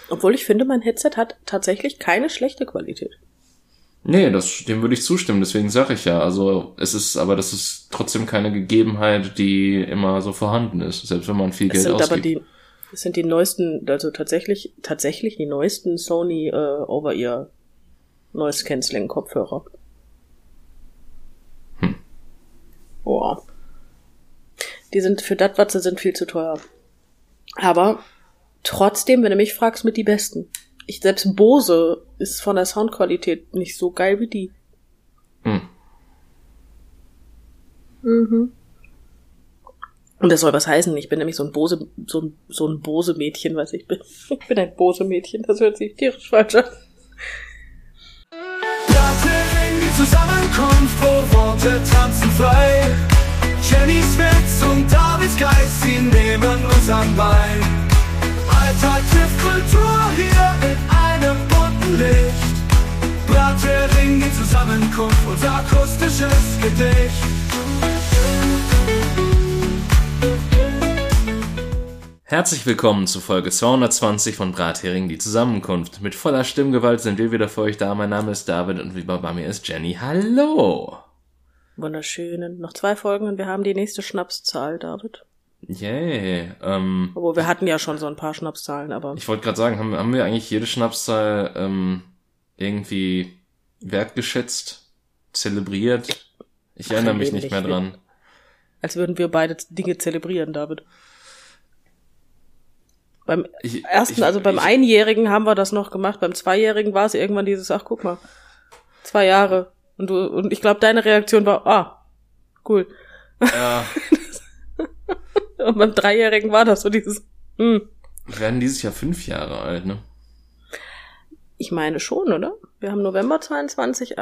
Obwohl ich finde, mein Headset hat tatsächlich keine schlechte Qualität. Nee, dem würde ich zustimmen, deswegen sage ich ja. Also das ist trotzdem keine Gegebenheit, die immer so vorhanden ist, selbst wenn man viel Geld ausgibt. Es sind die neuesten, also tatsächlich die neuesten Sony Over-Ear Noise Cancelling Kopfhörer. Boah. Die sind für das, was sie sind, viel zu teuer. Aber trotzdem, wenn du mich fragst, mit die besten. Selbst Bose ist von der Soundqualität nicht so geil wie die. Mhm. Und das soll was heißen. Ich bin nämlich so ein Bose-Mädchen, was ich bin. Ich bin ein Bose-Mädchen, das hört sich tierisch falsch an. Die Zusammenkunft, wo Worte tanzen frei. Jennys Witz und Davids Geist, sie nehmen uns an Bein. Alltag trifft Kultur hier in einem bunten Licht. Brathering, die Zusammenkunft, unser akustisches Gedicht. Herzlich willkommen zu Folge 220 von Brathering, die Zusammenkunft. Mit voller Stimmgewalt sind wir wieder für euch da. Mein Name ist David und wie bei mir ist Jenny. Hallo! Wunderschön. Noch 2 Folgen und wir haben die nächste Schnapszahl, David. Yay. Obwohl, wir hatten ja schon so ein paar Schnapszahlen, aber... Ich wollte gerade sagen, haben wir eigentlich jede Schnapszahl irgendwie wertgeschätzt, zelebriert? Ich erinnere mich nicht mehr dran. Als würden wir beide Dinge zelebrieren, David. Beim beim Einjährigen haben wir das noch gemacht, beim Zweijährigen war es irgendwann dieses, ach guck mal, 2 Jahre. Und ich glaube, deine Reaktion war, cool. Ja. Und beim 3-Jährigen war das so dieses, Wir werden dieses Jahr 5 Jahre alt, ne? Ich meine schon, oder? Wir haben November 2020,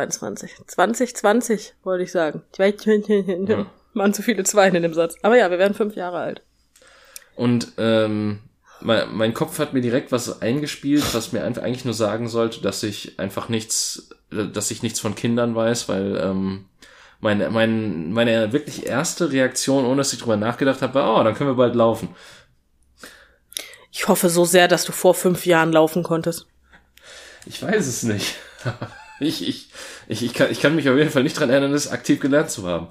wollte ich sagen. Ja. Waren zu viele Zweien in dem Satz. Aber ja, wir werden 5 Jahre alt. Und mein Kopf hat mir direkt was eingespielt, was mir einfach eigentlich nur sagen sollte, dass ich nichts von Kindern weiß, weil meine wirklich erste Reaktion, ohne dass ich drüber nachgedacht habe, war, dann können wir bald laufen. Ich hoffe so sehr, dass du vor 5 Jahren laufen konntest. Ich weiß es nicht. Ich kann mich auf jeden Fall nicht dran erinnern, das aktiv gelernt zu haben.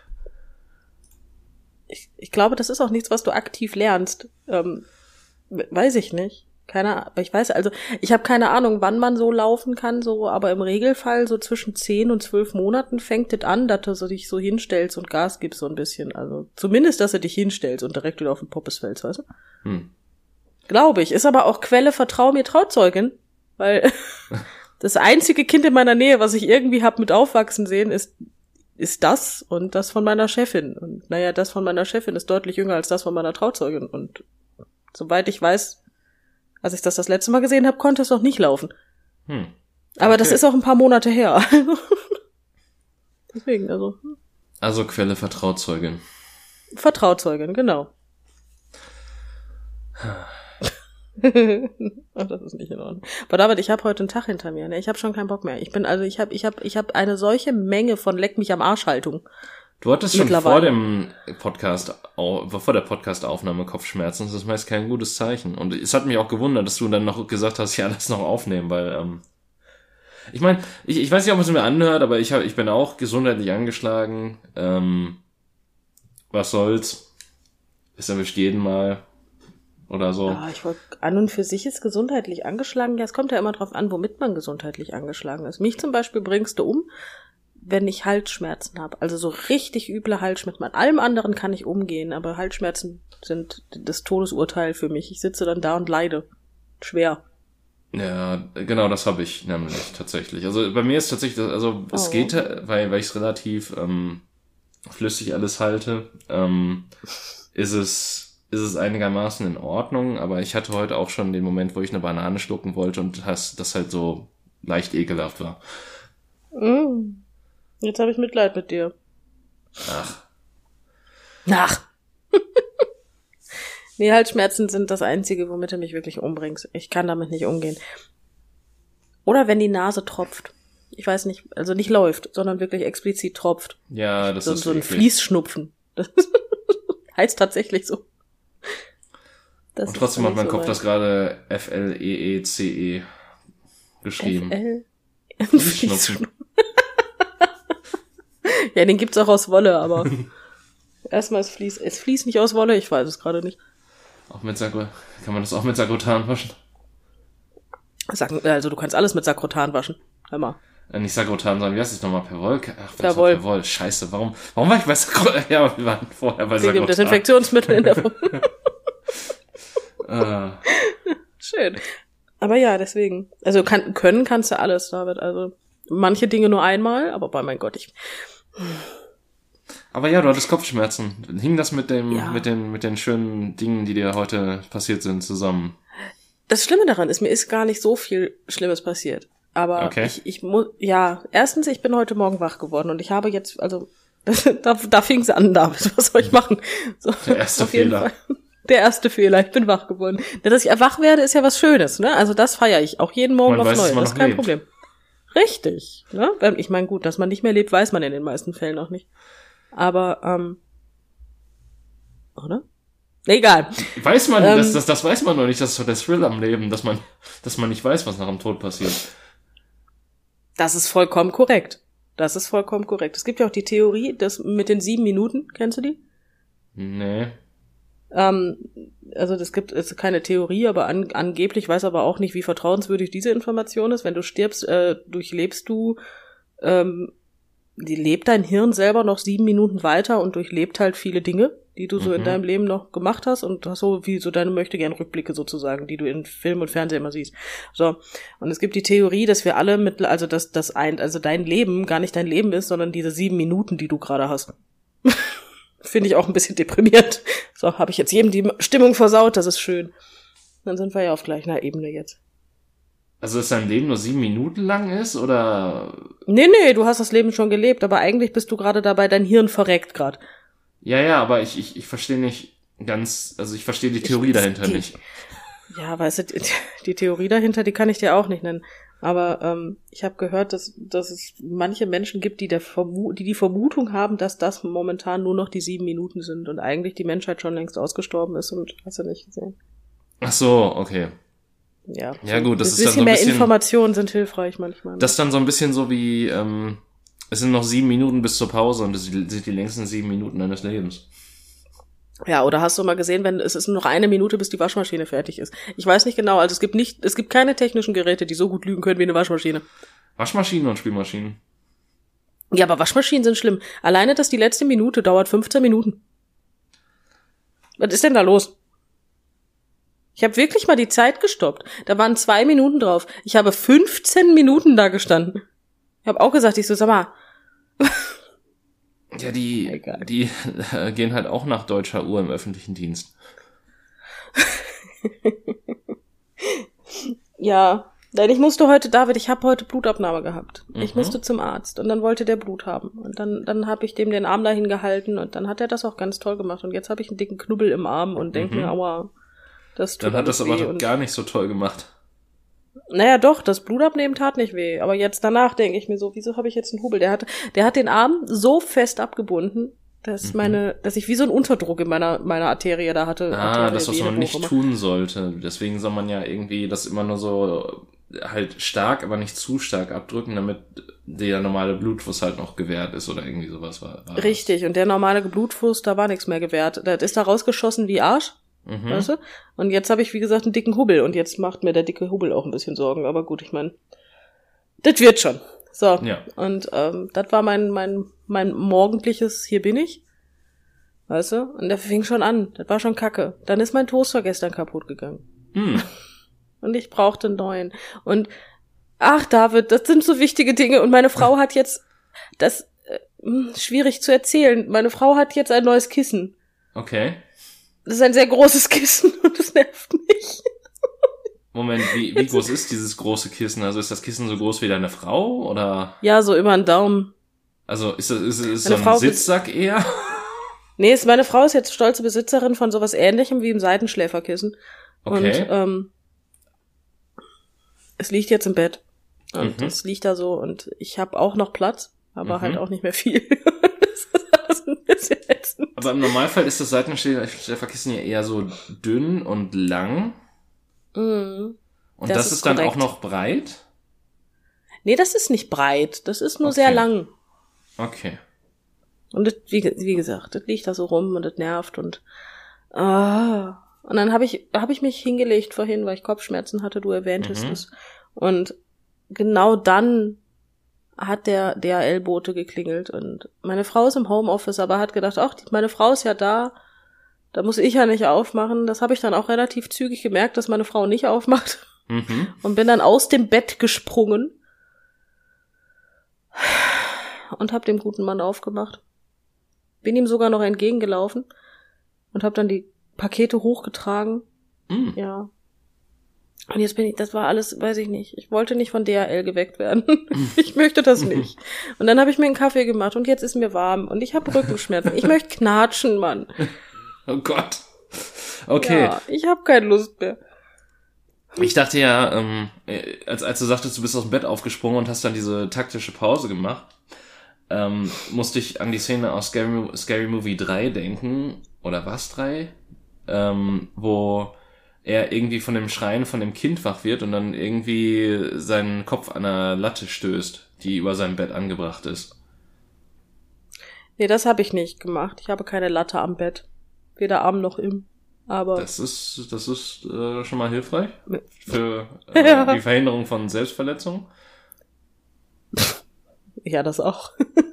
Ich glaube, das ist auch nichts, was du aktiv lernst. Weiß ich nicht. Ich habe keine Ahnung, wann man so laufen kann, so, aber im Regelfall so zwischen 10 und 12 Monaten fängt es an, dass du dich so hinstellst und Gas gibst so ein bisschen. Also zumindest, dass du dich hinstellst und direkt wieder auf den Poppes fällst, weißt du? Glaube ich. Ist aber auch Quelle, vertrau mir, Trauzeugin, weil das einzige Kind in meiner Nähe, was ich irgendwie hab mit aufwachsen sehen, ist das und das von meiner Chefin. Und naja, das von meiner Chefin ist deutlich jünger als das von meiner Trauzeugin. Und soweit ich weiß, als ich das letzte Mal gesehen habe, konnte es noch nicht laufen. Okay. Aber das ist auch ein paar Monate her. Deswegen, also. Also Quelle Vertrauzeugin. Vertrauzeugin, genau. Ach, das ist nicht in Ordnung. Aber David, ich habe heute einen Tag hinter mir, ne? Ich habe schon keinen Bock mehr. Ich hab eine solche Menge von Leck mich am Arsch Haltung. Du hattest schon vor der Podcast-Aufnahme Kopfschmerzen. Das ist meist kein gutes Zeichen. Und es hat mich auch gewundert, dass du dann noch gesagt hast, ja, lass noch aufnehmen, weil, ich meine, ich weiß nicht, ob man es mir anhört, aber ich bin auch gesundheitlich angeschlagen. Was soll's? Es erwischt jeden mal. Oder so. Ja, ich wollte, an und für sich ist gesundheitlich angeschlagen. Ja, es kommt ja immer drauf an, womit man gesundheitlich angeschlagen ist. Mich zum Beispiel bringst du um, wenn ich Halsschmerzen habe. Also so richtig üble Halsschmerzen. Mit allem anderen kann ich umgehen, aber Halsschmerzen sind das Todesurteil für mich. Ich sitze dann da und leide. Schwer. Ja, genau, das habe ich nämlich tatsächlich. Also bei mir ist tatsächlich, es geht, weil ich es relativ flüssig alles halte, ist es einigermaßen in Ordnung, aber ich hatte heute auch schon den Moment, wo ich eine Banane schlucken wollte und das halt so leicht ekelhaft war. Jetzt habe ich Mitleid mit dir. Ach. Nee, Halsschmerzen sind das Einzige, womit du mich wirklich umbringst. Ich kann damit nicht umgehen. Oder wenn die Nase tropft. Ich weiß nicht, also nicht läuft, sondern wirklich explizit tropft. Ja, das ist so ein Fließschnupfen. Das heißt tatsächlich so. Das Und trotzdem hat mein Kopf weit. das gerade F-L-E-E-C-E geschrieben. Fließschnupfen. Ja, den gibt's auch aus Wolle, aber erstmal ist Vlies nicht aus Wolle, ich weiß es gerade nicht. Kann man das auch mit Sakrotan waschen? Also du kannst alles mit Sakrotan waschen. Hör mal. Nicht Sakrotan, sondern wie heißt es nochmal? Perwoll? Perwoll. Perwoll. Scheiße, warum war ich bei Sakrotan? Ja, wir waren vorher bei Sakrotan. Desinfektionsmittel in der Schön. Aber ja, deswegen. Also können kannst du alles, David. Also manche Dinge nur einmal, aber bei mein Gott, Aber ja, du hattest Kopfschmerzen. Hing das mit Ja. mit den schönen Dingen, die dir heute passiert sind, zusammen? Das Schlimme daran ist, mir ist gar nicht so viel Schlimmes passiert. Aber Okay. ich muss, erstens, ich bin heute Morgen wach geworden und ich habe jetzt, also, da fing es an, David, was soll ich machen? So, Der erste auf jeden Fehler. Fall. Der erste Fehler, ich bin wach geworden. Dass ich wach werde, ist ja was Schönes, ne? Also das feiere ich auch jeden Morgen Man aufs weiß, dass Neue, man das ist noch kein lebt. Problem. Richtig, ne? Ich meine, gut, dass man nicht mehr lebt, weiß man in den meisten Fällen auch nicht. Aber, oder? Egal. Weiß man, das weiß man noch nicht, das ist so der Thrill am Leben, dass man nicht weiß, was nach dem Tod passiert. Das ist vollkommen korrekt. Es gibt ja auch die Theorie, dass mit den 7 Minuten, kennst du die? Nee. Also es ist keine Theorie, aber angeblich weiß aber auch nicht, wie vertrauenswürdig diese Information ist. Wenn du stirbst, durchlebst du, lebt dein Hirn selber noch 7 Minuten weiter und durchlebt halt viele Dinge, die du so in deinem Leben noch gemacht hast und hast so wie so deine Möchtegern-Rückblicke sozusagen, die du in Film und Fernsehen immer siehst. So. Und es gibt die Theorie, dass wir alle also dein Leben gar nicht dein Leben ist, sondern diese 7 Minuten, die du gerade hast. Finde ich auch ein bisschen deprimierend. So, habe ich jetzt jedem die Stimmung versaut, das ist schön. Dann sind wir ja auf gleicher Ebene jetzt. Also, dass dein Leben nur 7 Minuten lang ist, oder? Nee, du hast das Leben schon gelebt, aber eigentlich bist du gerade dabei, dein Hirn verreckt gerade. Ja, aber ich verstehe nicht ganz, also ich verstehe die Theorie dahinter nicht. Ja, weißt du, die Theorie dahinter, die kann ich dir auch nicht nennen. Aber ich habe gehört, dass es manche Menschen gibt, die die Vermutung haben, dass das momentan nur noch die 7 Minuten sind und eigentlich die Menschheit schon längst ausgestorben ist und hast du nicht gesehen. Ach so, okay. Ja, Ja gut, das ein ist dann so ein mehr bisschen, Informationen sind hilfreich manchmal. Ne? das ist dann so ein bisschen so wie, es sind noch 7 Minuten bis zur Pause und das sind die längsten 7 Minuten deines Lebens. Ja, oder hast du mal gesehen, es ist nur noch 1 Minute, bis die Waschmaschine fertig ist. Ich weiß nicht genau, also es gibt keine technischen Geräte, die so gut lügen können wie eine Waschmaschine. Waschmaschinen und Spülmaschinen. Ja, aber Waschmaschinen sind schlimm. Alleine, dass die letzte Minute dauert 15 Minuten. Was ist denn da los? Ich habe wirklich mal die Zeit gestoppt. Da waren 2 Minuten drauf. Ich habe 15 Minuten da gestanden. Ich habe auch gesagt, sag mal. Ja, die gehen halt auch nach deutscher Uhr im öffentlichen Dienst. Ja, denn ich habe heute Blutabnahme gehabt. Ich musste zum Arzt und dann wollte der Blut haben. Und dann habe ich dem den Arm dahin gehalten und dann hat er das auch ganz toll gemacht. Und jetzt habe ich einen dicken Knubbel im Arm und denke mir, aua, das tut Dann hat das aber weh. doch gar nicht so toll gemacht. Naja, doch, das Blutabnehmen tat nicht weh. Aber jetzt danach denke ich mir so, wieso habe ich jetzt einen Hubbel? Der hat den Arm so fest abgebunden, dass ich wie so einen Unterdruck in meiner Arterie da hatte. Das, was man nicht tun sollte. Deswegen soll man ja irgendwie das immer nur so halt stark, aber nicht zu stark abdrücken, damit der normale Blutfluss halt noch gewährt ist oder irgendwie sowas war. Richtig, und der normale Blutfluss, da war nichts mehr gewährt. Das ist da rausgeschossen wie Arsch. Weißt du? Und jetzt habe ich, wie gesagt, einen dicken Hubbel und jetzt macht mir der dicke Hubbel auch ein bisschen Sorgen, aber gut, ich meine, das wird schon. So, ja. Und das war mein morgendliches Hier bin ich, weißt du? Und der fing schon an, das war schon kacke. Dann ist mein Toaster gestern kaputt gegangen. Und ich brauchte einen neuen. Und, ach David, das sind so wichtige Dinge und meine Frau hat jetzt, das schwierig zu erzählen, meine Frau hat jetzt ein neues Kissen. Okay. Das ist ein sehr großes Kissen und das nervt mich. Moment, wie groß ist dieses große Kissen? Also ist das Kissen so groß wie deine Frau, oder? Ja, so über den Daumen. Also ist so ein Sitzsack eher? Nee, meine Frau ist jetzt stolze Besitzerin von sowas Ähnlichem wie einem Seitenschläferkissen. Okay. Und es liegt jetzt im Bett. Und es liegt da so und ich habe auch noch Platz, aber halt auch nicht mehr viel. Das ist ein bisschen ätzend. Aber im Normalfall ist das Seitenschläferkissen ja eher so dünn und lang. Mhm. Und das ist dann korrekt. auch noch breit? Nee, das ist nicht breit. Das ist nur Okay. sehr lang. Okay. Und das, wie gesagt, das liegt da so rum und das nervt und und dann habe ich mich hingelegt vorhin, weil ich Kopfschmerzen hatte, du erwähntest es. Und genau dann hat der DHL-Bote geklingelt und meine Frau ist im Homeoffice, aber hat gedacht, ach, meine Frau ist ja da muss ich ja nicht aufmachen. Das habe ich dann auch relativ zügig gemerkt, dass meine Frau nicht aufmacht und bin dann aus dem Bett gesprungen und habe dem guten Mann aufgemacht. Bin ihm sogar noch entgegengelaufen und habe dann die Pakete hochgetragen. Ja. Und jetzt das war alles, weiß ich nicht. Ich wollte nicht von DHL geweckt werden. Ich möchte das nicht. Und dann habe ich mir einen Kaffee gemacht und jetzt ist mir warm und ich habe Rückenschmerzen. Ich möchte knatschen, Mann. Oh Gott. Okay. Ja, ich habe keine Lust mehr. Ich dachte ja, als du sagtest, du bist aus dem Bett aufgesprungen und hast dann diese taktische Pause gemacht, musste ich an die Szene aus Scary Movie 3 denken. Oder was 3? Wo er irgendwie von dem Schreien von dem Kind wach wird und dann irgendwie seinen Kopf an einer Latte stößt, die über seinem Bett angebracht ist. Nee, das habe ich nicht gemacht. Ich habe keine Latte am Bett. Weder am noch im. Aber Das ist schon mal hilfreich für Ja. die Verhinderung von Selbstverletzungen. ja, das auch.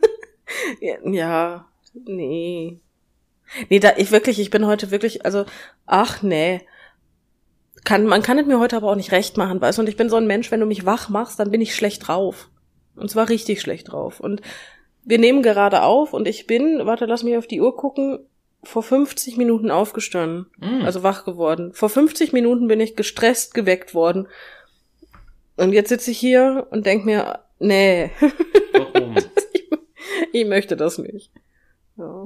ja, nee. Nee, ich bin heute wirklich, also, ach nee. Man kann es mir heute aber auch nicht recht machen, weißt du? Und ich bin so ein Mensch, wenn du mich wach machst, dann bin ich schlecht drauf. Und zwar richtig schlecht drauf. Und wir nehmen gerade auf und ich bin, lass mich auf die Uhr gucken, vor 50 Minuten aufgestanden. Also wach geworden. Vor 50 Minuten bin ich gestresst geweckt worden. Und jetzt sitze ich hier und denk mir, nee. Warum? Ich möchte das nicht. Ja.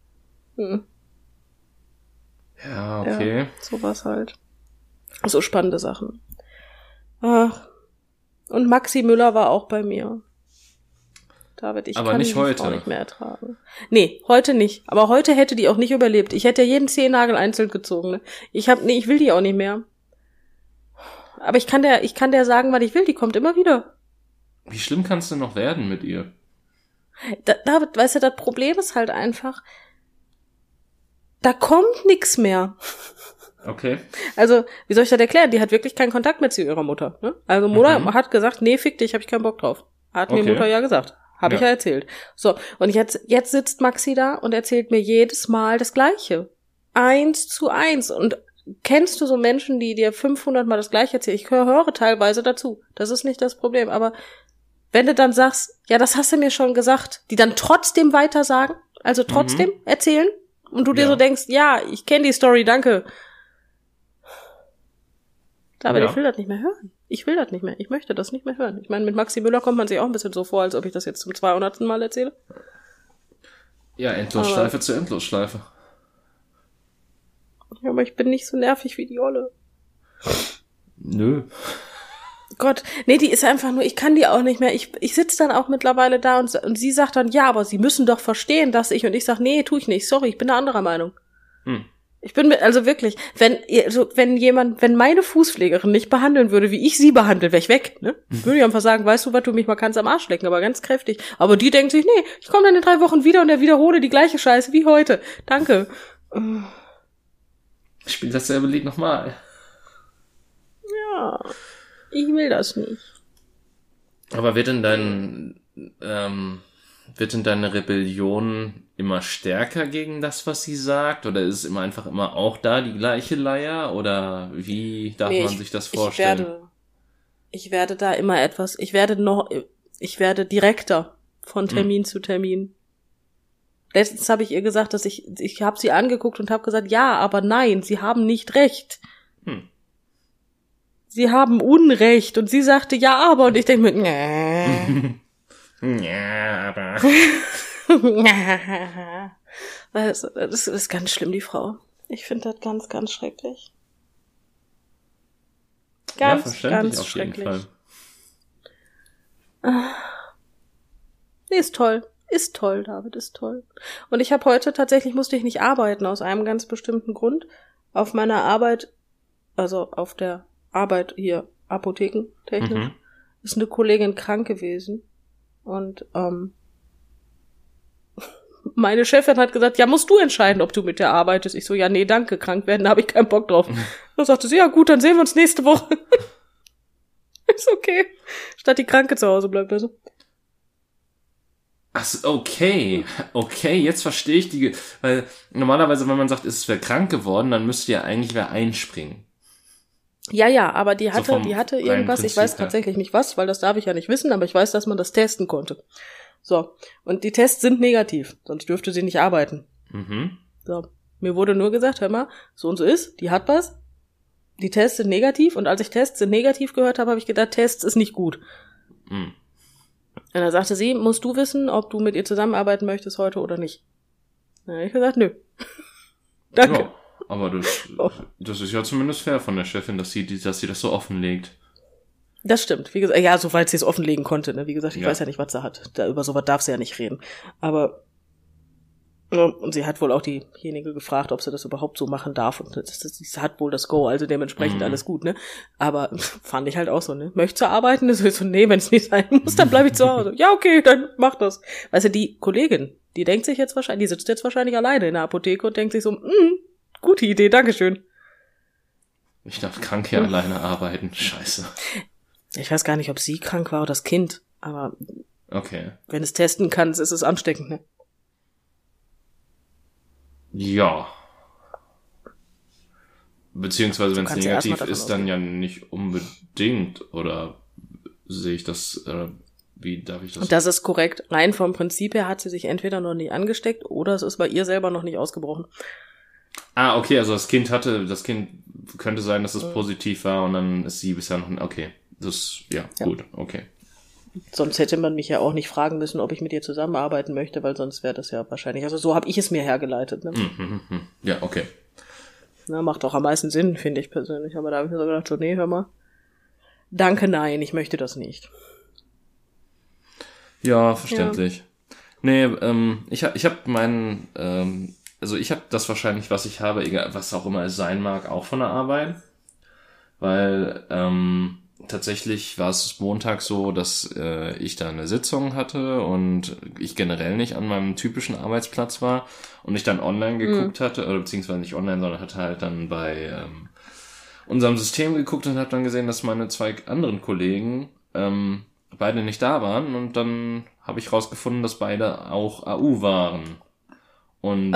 Ja, okay. Ja, sowas halt. So spannende Sachen. Ach. Und Maxi Müller war auch bei mir. David, ich Aber kann nicht die heute. Frau nicht mehr ertragen. Nee, heute nicht. Aber heute hätte die auch nicht überlebt. Ich hätte ja jeden Zehennagel einzeln gezogen. Ne? Ich will die auch nicht mehr. Aber ich kann der sagen, was ich will. Die kommt immer wieder. Wie schlimm kannst du noch werden mit ihr? David, weißt du, das Problem ist halt einfach, da kommt nix mehr. Okay. Also, wie soll ich das erklären? Die hat wirklich keinen Kontakt mehr zu ihrer Mutter. Ne? Also Mutter hat gesagt, nee, fick dich, hab ich keinen Bock drauf. Hat mir Okay. Mutter ja gesagt. Hab ich ja erzählt. So, und jetzt sitzt Maxi da und erzählt mir jedes Mal das Gleiche. 1:1. Und kennst du so Menschen, die dir 500 Mal das Gleiche erzählen? Ich höre teilweise dazu. Das ist nicht das Problem. Aber wenn du dann sagst, ja, das hast du mir schon gesagt, die dann trotzdem weiter sagen, also trotzdem erzählen, und du dir so denkst, ja, ich kenne die Story, danke. Aber ich will das nicht mehr hören. Ich will das nicht mehr. Ich möchte das nicht mehr hören. Ich meine, mit Maxi Müller kommt man sich auch ein bisschen so vor, als ob ich das jetzt zum 200. Mal erzähle. Ja, Endlosschleife zu Endlosschleife. Ja, aber ich bin nicht so nervig wie die Olle. Nö. Gott, nee, die ist einfach nur, ich kann die auch nicht mehr. Ich sitze dann auch mittlerweile da und sie sagt dann, ja, aber sie müssen doch verstehen, dass ich, und ich sag, nee, tu ich nicht, sorry, ich bin eine anderer Meinung. Ich bin also wirklich, wenn meine Fußpflegerin nicht behandeln würde, wie ich sie behandle, wäre ich weg, ne? Würde ich einfach sagen, weißt du was, du mich mal kannst am Arsch lecken, aber ganz kräftig. Aber die denkt sich, nee, ich komme dann in 3 Wochen wieder und er wiederhole die gleiche Scheiße wie heute. Danke. Ich spiele dasselbe Lied nochmal. Ja, ich will das nicht. Aber wird denn deine Rebellion immer stärker gegen das, was sie sagt? Oder ist es immer auch da die gleiche Leier? Oder wie darf man sich das vorstellen? Ich werde da immer ich werde direkter von Termin zu Termin. Letztens habe ich ihr gesagt, dass ich habe sie angeguckt und habe gesagt, ja, aber nein, sie haben nicht recht. Sie haben Unrecht. Und sie sagte, ja, aber. Und ich denke mir, Ja, aber... Das ist ganz schlimm, die Frau. Ich finde das ganz, ganz schrecklich. Ganz, verständlich ganz auf jeden schrecklich. Fall. Nee, ist toll. Ist toll, David, ist toll. Und ich habe heute tatsächlich, musste ich nicht arbeiten, aus einem ganz bestimmten Grund. Auf meiner Arbeit, also auf der Arbeit hier, apothekentechnisch, ist eine Kollegin krank gewesen. Und meine Chefin hat gesagt, ja, musst du entscheiden, ob du mit der arbeitest. Ich so, ja, nee, danke, krank werden, da habe ich keinen Bock drauf. Dann sagte sie, ja gut, dann sehen wir uns nächste Woche. Ist okay. Statt die Kranke zu Hause bleibt also. Ach, okay. Okay, jetzt verstehe ich weil normalerweise, wenn man sagt, es wäre krank geworden, dann müsste ja eigentlich wer einspringen. Ja, aber die hatte reinen irgendwas, ich Prinzip weiß her. tatsächlich nicht was, weil das darf ich ja nicht wissen, aber ich weiß, dass man das testen konnte. So, und die Tests sind negativ, sonst dürfte sie nicht arbeiten. So, mir wurde nur gesagt, hör mal, so und so ist, die hat was, die Tests sind negativ, und als ich Tests sind negativ gehört habe ich gedacht, Tests ist nicht gut. Und dann sagte sie, musst du wissen, ob du mit ihr zusammenarbeiten möchtest heute oder nicht. Dann habe ich gesagt, nö. Danke. Ja, aber das ist ja zumindest fair von der Chefin, dass sie das so offenlegt. Das stimmt. Wie gesagt, ja, soweit sie es offenlegen konnte. Ne? Wie gesagt, ich Ja. weiß ja nicht, was sie hat. Über sowas darf sie ja nicht reden. Aber und sie hat wohl auch diejenige gefragt, ob sie das überhaupt so machen darf. Und sie hat wohl das Go, also dementsprechend alles gut, ne? Aber fand ich halt auch so, ne? Möchtest du arbeiten? Das ist so, nee, wenn es nicht sein muss, dann bleibe ich zu Hause. Ja, okay, dann mach das. Weißt du, die Kollegin, die denkt sich jetzt wahrscheinlich, die sitzt jetzt wahrscheinlich alleine in der Apotheke und denkt sich so, gute Idee, Dankeschön. Ich darf krank hier alleine arbeiten. Scheiße. Ich weiß gar nicht, ob sie krank war oder das Kind, aber Okay. wenn es testen kann, ist es ansteckend, ne? Ja. Beziehungsweise, wenn es kannst ja erst mal negativ davon ist, dann ja nicht unbedingt. Oder sehe ich das, wie darf ich das? Und das ist korrekt. Rein vom Prinzip her hat sie sich entweder noch nicht angesteckt oder es ist bei ihr selber noch nicht ausgebrochen. Okay, also das Kind könnte sein, dass es positiv war und dann ist sie bisher noch, okay. Ja, gut, okay. Sonst hätte man mich ja auch nicht fragen müssen, ob ich mit ihr zusammenarbeiten möchte, weil sonst wäre das ja wahrscheinlich, also so habe ich es mir hergeleitet. Ne? Ja, okay. Na, macht auch am meisten Sinn, finde ich persönlich. Aber da habe ich mir so gedacht, so, nee, hör mal. Danke, nein, ich möchte das nicht. Ja, verständlich. Ja. Nee, ich habe ich habe das wahrscheinlich, was ich habe, egal, was auch immer es sein mag, auch von der Arbeit. Weil, tatsächlich war es Montag so, dass ich da eine Sitzung hatte und ich generell nicht an meinem typischen Arbeitsplatz war und ich dann online geguckt hatte, oder beziehungsweise nicht online, sondern hatte halt dann bei unserem System geguckt und habe dann gesehen, dass meine 2 anderen Kollegen beide nicht da waren und dann habe ich rausgefunden, dass beide auch AU waren. Und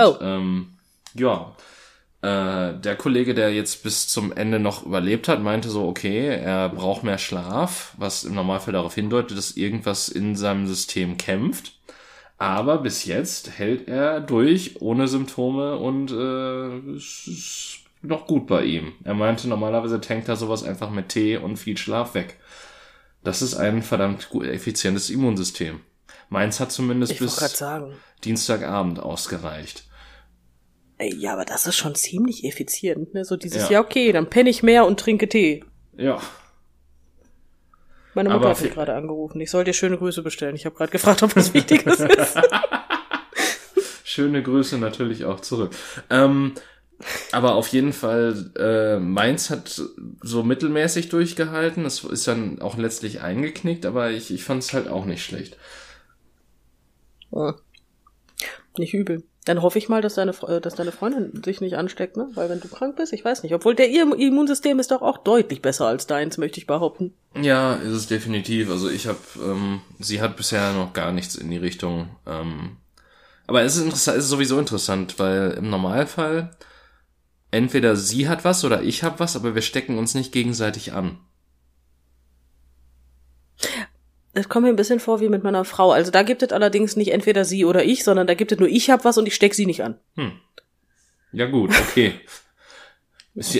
der Kollege, der jetzt bis zum Ende noch überlebt hat, meinte so, okay, er braucht mehr Schlaf, was im Normalfall darauf hindeutet, dass irgendwas in seinem System kämpft. Aber bis jetzt hält er durch, ohne Symptome und es ist noch gut bei ihm. Er meinte, normalerweise tankt er sowas einfach mit Tee und viel Schlaf weg. Das ist ein verdammt gut effizientes Immunsystem. Meins hat zumindest bis Dienstagabend ausgereicht. Ja, aber das ist schon ziemlich effizient, ne? So dieses, ja okay, dann penne ich mehr und trinke Tee. Ja. Meine Mutter hat mich gerade angerufen. Ich soll dir schöne Grüße bestellen. Ich habe gerade gefragt, ob was Wichtiges ist. Schöne Grüße natürlich auch zurück. Aber auf jeden Fall, meins hat so mittelmäßig durchgehalten. Es ist dann auch letztlich eingeknickt, aber ich fand es halt auch nicht schlecht. Ja. Nicht übel. Dann hoffe ich mal, dass deine Freundin sich nicht ansteckt, ne? Weil wenn du krank bist, ich weiß nicht. Obwohl ihr Immunsystem ist doch auch deutlich besser als deins, möchte ich behaupten. Ja, ist es definitiv. Also sie hat bisher noch gar nichts in die Richtung. Aber es ist interessant, es ist sowieso interessant, weil im Normalfall entweder sie hat was oder ich hab was, aber wir stecken uns nicht gegenseitig an. Das kommt mir ein bisschen vor wie mit meiner Frau. Also da gibt es allerdings nicht entweder sie oder ich, sondern da gibt es nur ich hab was und ich steck sie nicht an. Ja gut, okay. Ist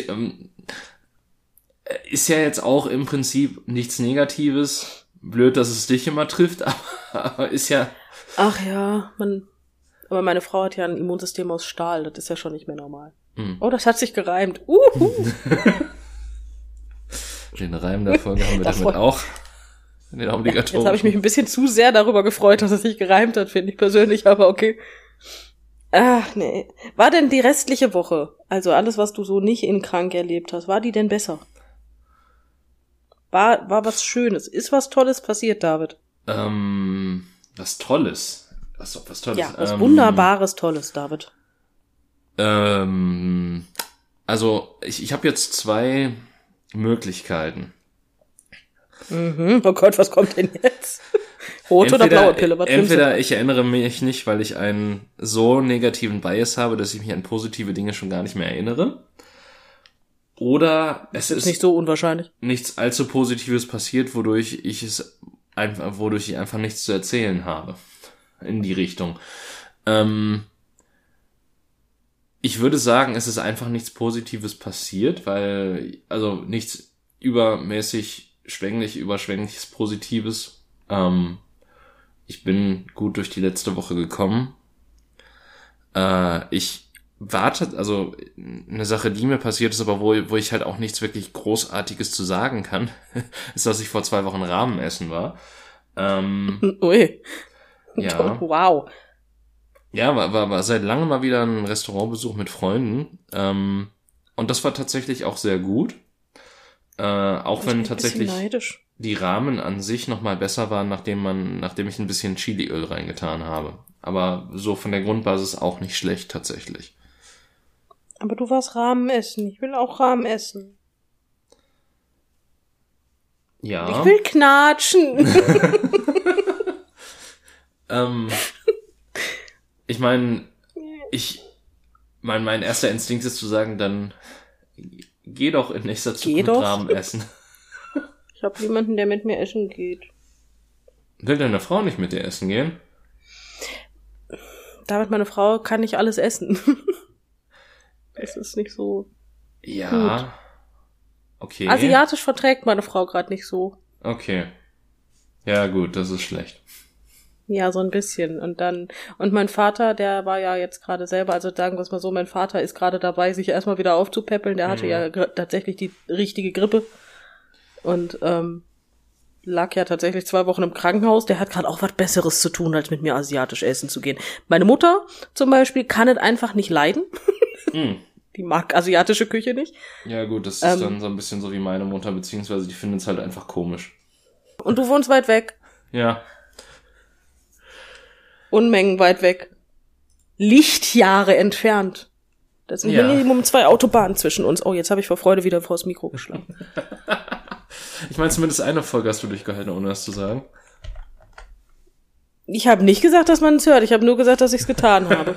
ja jetzt auch im Prinzip nichts Negatives. Blöd, dass es dich immer trifft, aber ist ja... Ach ja, aber meine Frau hat ja ein Immunsystem aus Stahl. Das ist ja schon nicht mehr normal. Oh, das hat sich gereimt. Den Reim der Folge haben wir damit auch. Den obligatorischen. Jetzt habe ich mich ein bisschen zu sehr darüber gefreut, dass es sich gereimt hat, finde ich persönlich, aber okay. Ach, nee. War denn die restliche Woche, also alles, was du so nicht in krank erlebt hast, war die denn besser? War was Schönes? Ist was Tolles passiert, David? Was Tolles. Was Tolles? Ja, was Wunderbares Tolles, David. Also, ich habe jetzt 2 Möglichkeiten. Oh Gott, was kommt denn jetzt? Rote oder blaue Pille? Was Entweder ich erinnere mich nicht, weil ich einen so negativen Bias habe, dass ich mich an positive Dinge schon gar nicht mehr erinnere. Oder es ist nicht so unwahrscheinlich. Nichts allzu Positives passiert, wodurch ich einfach nichts zu erzählen habe. In die Richtung. Ich würde sagen, es ist einfach nichts Positives passiert, weil, also nichts übermäßig überschwängliches Positives. Ich bin gut durch die letzte Woche gekommen. Ich warte, also eine Sache, die mir passiert ist, aber wo ich halt auch nichts wirklich Großartiges zu sagen kann, ist, dass ich vor 2 Wochen Ramen essen war. Ui. Ja. Wow. Ja, war seit langem mal wieder ein Restaurantbesuch mit Freunden. Und das war tatsächlich auch sehr gut. Auch wenn tatsächlich die Ramen an sich nochmal besser waren, nachdem ich ein bisschen Chiliöl reingetan habe. Aber so von der Grundbasis auch nicht schlecht tatsächlich. Aber du warst Ramen essen. Ich will auch Ramen essen. Ja. Ich will knatschen. Ich meine, mein erster Instinkt ist zu sagen, dann geh doch in nächster Zukunft Ramen essen. Ich habe jemanden, der mit mir essen geht. Will deine Frau nicht mit dir essen gehen? David, meine Frau kann nicht alles essen. Das ist nicht so ja gut. Okay. Asiatisch verträgt meine Frau gerade nicht so. Okay. Ja gut, das ist schlecht. Ja, so ein bisschen. Und mein Vater, der war ja jetzt gerade selber, also sagen wir es mal so, mein Vater ist gerade dabei, sich erstmal wieder aufzupäppeln. Der hatte ja tatsächlich die richtige Grippe. Und lag ja tatsächlich 2 Wochen im Krankenhaus. Der hat gerade auch was Besseres zu tun, als mit mir asiatisch essen zu gehen. Meine Mutter zum Beispiel kann es einfach nicht leiden. Die mag asiatische Küche nicht. Ja gut, das ist dann so ein bisschen so wie meine Mutter, beziehungsweise die findet es halt einfach komisch. Und du wohnst weit weg. Ja. Unmengen weit weg. Lichtjahre entfernt. Das sind Minimum 2 Autobahnen zwischen uns. Oh, jetzt habe ich vor Freude wieder vors Mikro geschlagen. Ich meine, zumindest eine Folge hast du durchgehalten, ohne das zu sagen. Ich habe nicht gesagt, dass man es hört. Ich habe nur gesagt, dass ich es getan habe.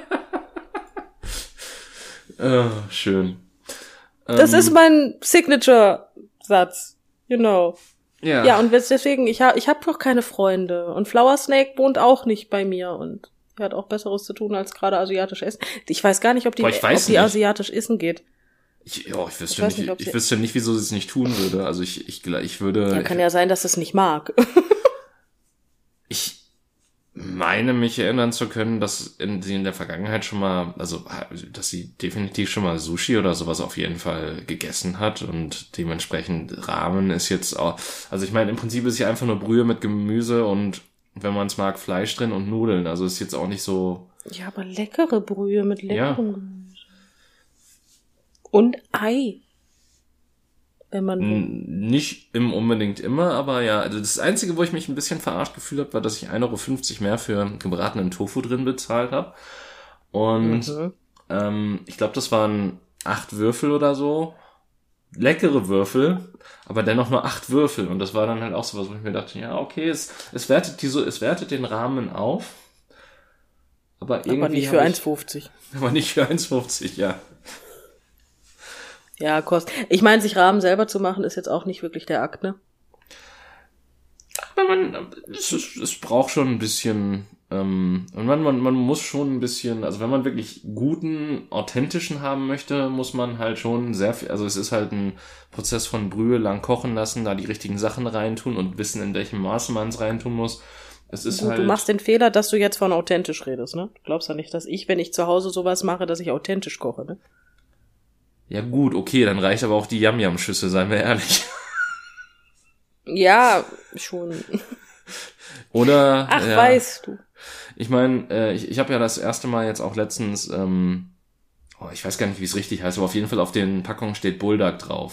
Schön. Das ist mein Signature-Satz. You know. Ja. Ja, und deswegen, ich hab noch keine Freunde. Und Flower Snake wohnt auch nicht bei mir. Und die hat auch Besseres zu tun, als gerade asiatisch essen. Ich weiß gar nicht, ob die asiatisch essen geht. Ich wüsste nicht, wieso sie es nicht tun würde. Also ich würde... Ja, kann ja sein, dass es nicht mag. Ich meine, mich erinnern zu können, dass sie in der Vergangenheit schon mal, also dass sie definitiv schon mal Sushi oder sowas auf jeden Fall gegessen hat und dementsprechend Ramen ist jetzt auch, also ich meine, im Prinzip ist ja einfach nur Brühe mit Gemüse und wenn man es mag, Fleisch drin und Nudeln, also ist jetzt auch nicht so... Ja, aber leckere Brühe mit leckerem Gemüse. Und Ei. Wenn man nicht unbedingt immer, aber ja, also das Einzige, wo ich mich ein bisschen verarscht gefühlt habe, war, dass ich 1,50 € mehr für gebratenen Tofu drin bezahlt habe. Und ich glaube, das waren 8 Würfel oder so. Leckere Würfel, aber dennoch nur 8 Würfel. Und das war dann halt auch so was, wo ich mir dachte, ja, okay, es wertet den Rahmen auf. Aber nicht für 1,50. Aber nicht für 1,50, ja. Ja, ich meine, sich Rahmen selber zu machen, ist jetzt auch nicht wirklich der Akt, ne? Aber es braucht schon ein bisschen, und man muss schon ein bisschen, also wenn man wirklich guten, authentischen haben möchte, muss man halt schon sehr viel, also es ist halt ein Prozess von Brühe lang kochen lassen, da die richtigen Sachen reintun und wissen, in welchem Maße man es reintun muss. Es ist Gut, halt. Du machst den Fehler, dass du jetzt von authentisch redest, ne? Du glaubst ja nicht, dass wenn ich zu Hause sowas mache, dass ich authentisch koche, ne? Ja gut, okay, dann reicht aber auch die Yam-Yam-Schüssel, seien wir ehrlich. Ja, schon. Oder Ach, ja, weißt du. ich meine, ich habe ja das erste Mal jetzt auch letztens, ich weiß gar nicht, wie es richtig heißt, aber auf jeden Fall auf den Packungen steht Bulldog drauf.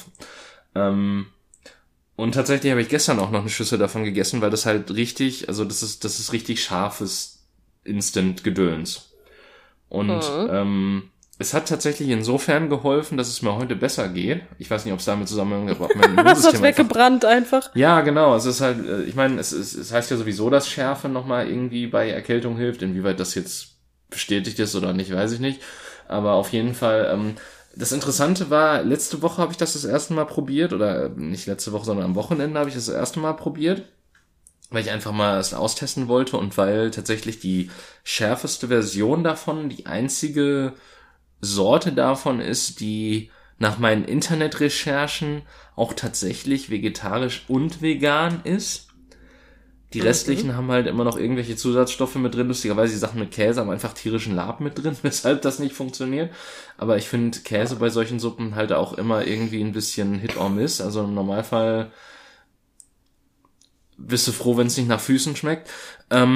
Und tatsächlich habe ich gestern auch noch eine Schüssel davon gegessen, weil das halt richtig, also das ist richtig scharfes Instant-Gedöns. Und es hat tatsächlich insofern geholfen, dass es mir heute besser geht. Ich weiß nicht, ob es damit zusammenhängt, aber mein Hast du Immunsystem das weggebrannt einfach? Ja, genau. Es ist halt, ich meine, es heißt ja sowieso, dass Schärfe nochmal irgendwie bei Erkältung hilft. Inwieweit das jetzt bestätigt ist oder nicht, weiß ich nicht. Aber auf jeden Fall, das Interessante war, letzte Woche habe ich das erste Mal probiert, oder nicht letzte Woche, sondern am Wochenende habe ich das erste Mal probiert, weil ich einfach mal es austesten wollte und weil tatsächlich die schärfeste Version davon, die einzige Sorte davon ist, die nach meinen Internetrecherchen auch tatsächlich vegetarisch und vegan ist. Die restlichen haben halt immer noch irgendwelche Zusatzstoffe mit drin. Lustigerweise die Sachen mit Käse haben einfach tierischen Lab mit drin, weshalb das nicht funktioniert. Aber ich finde Käse bei solchen Suppen halt auch immer irgendwie ein bisschen Hit or Miss. Also im Normalfall bist du froh, wenn es nicht nach Füßen schmeckt. Das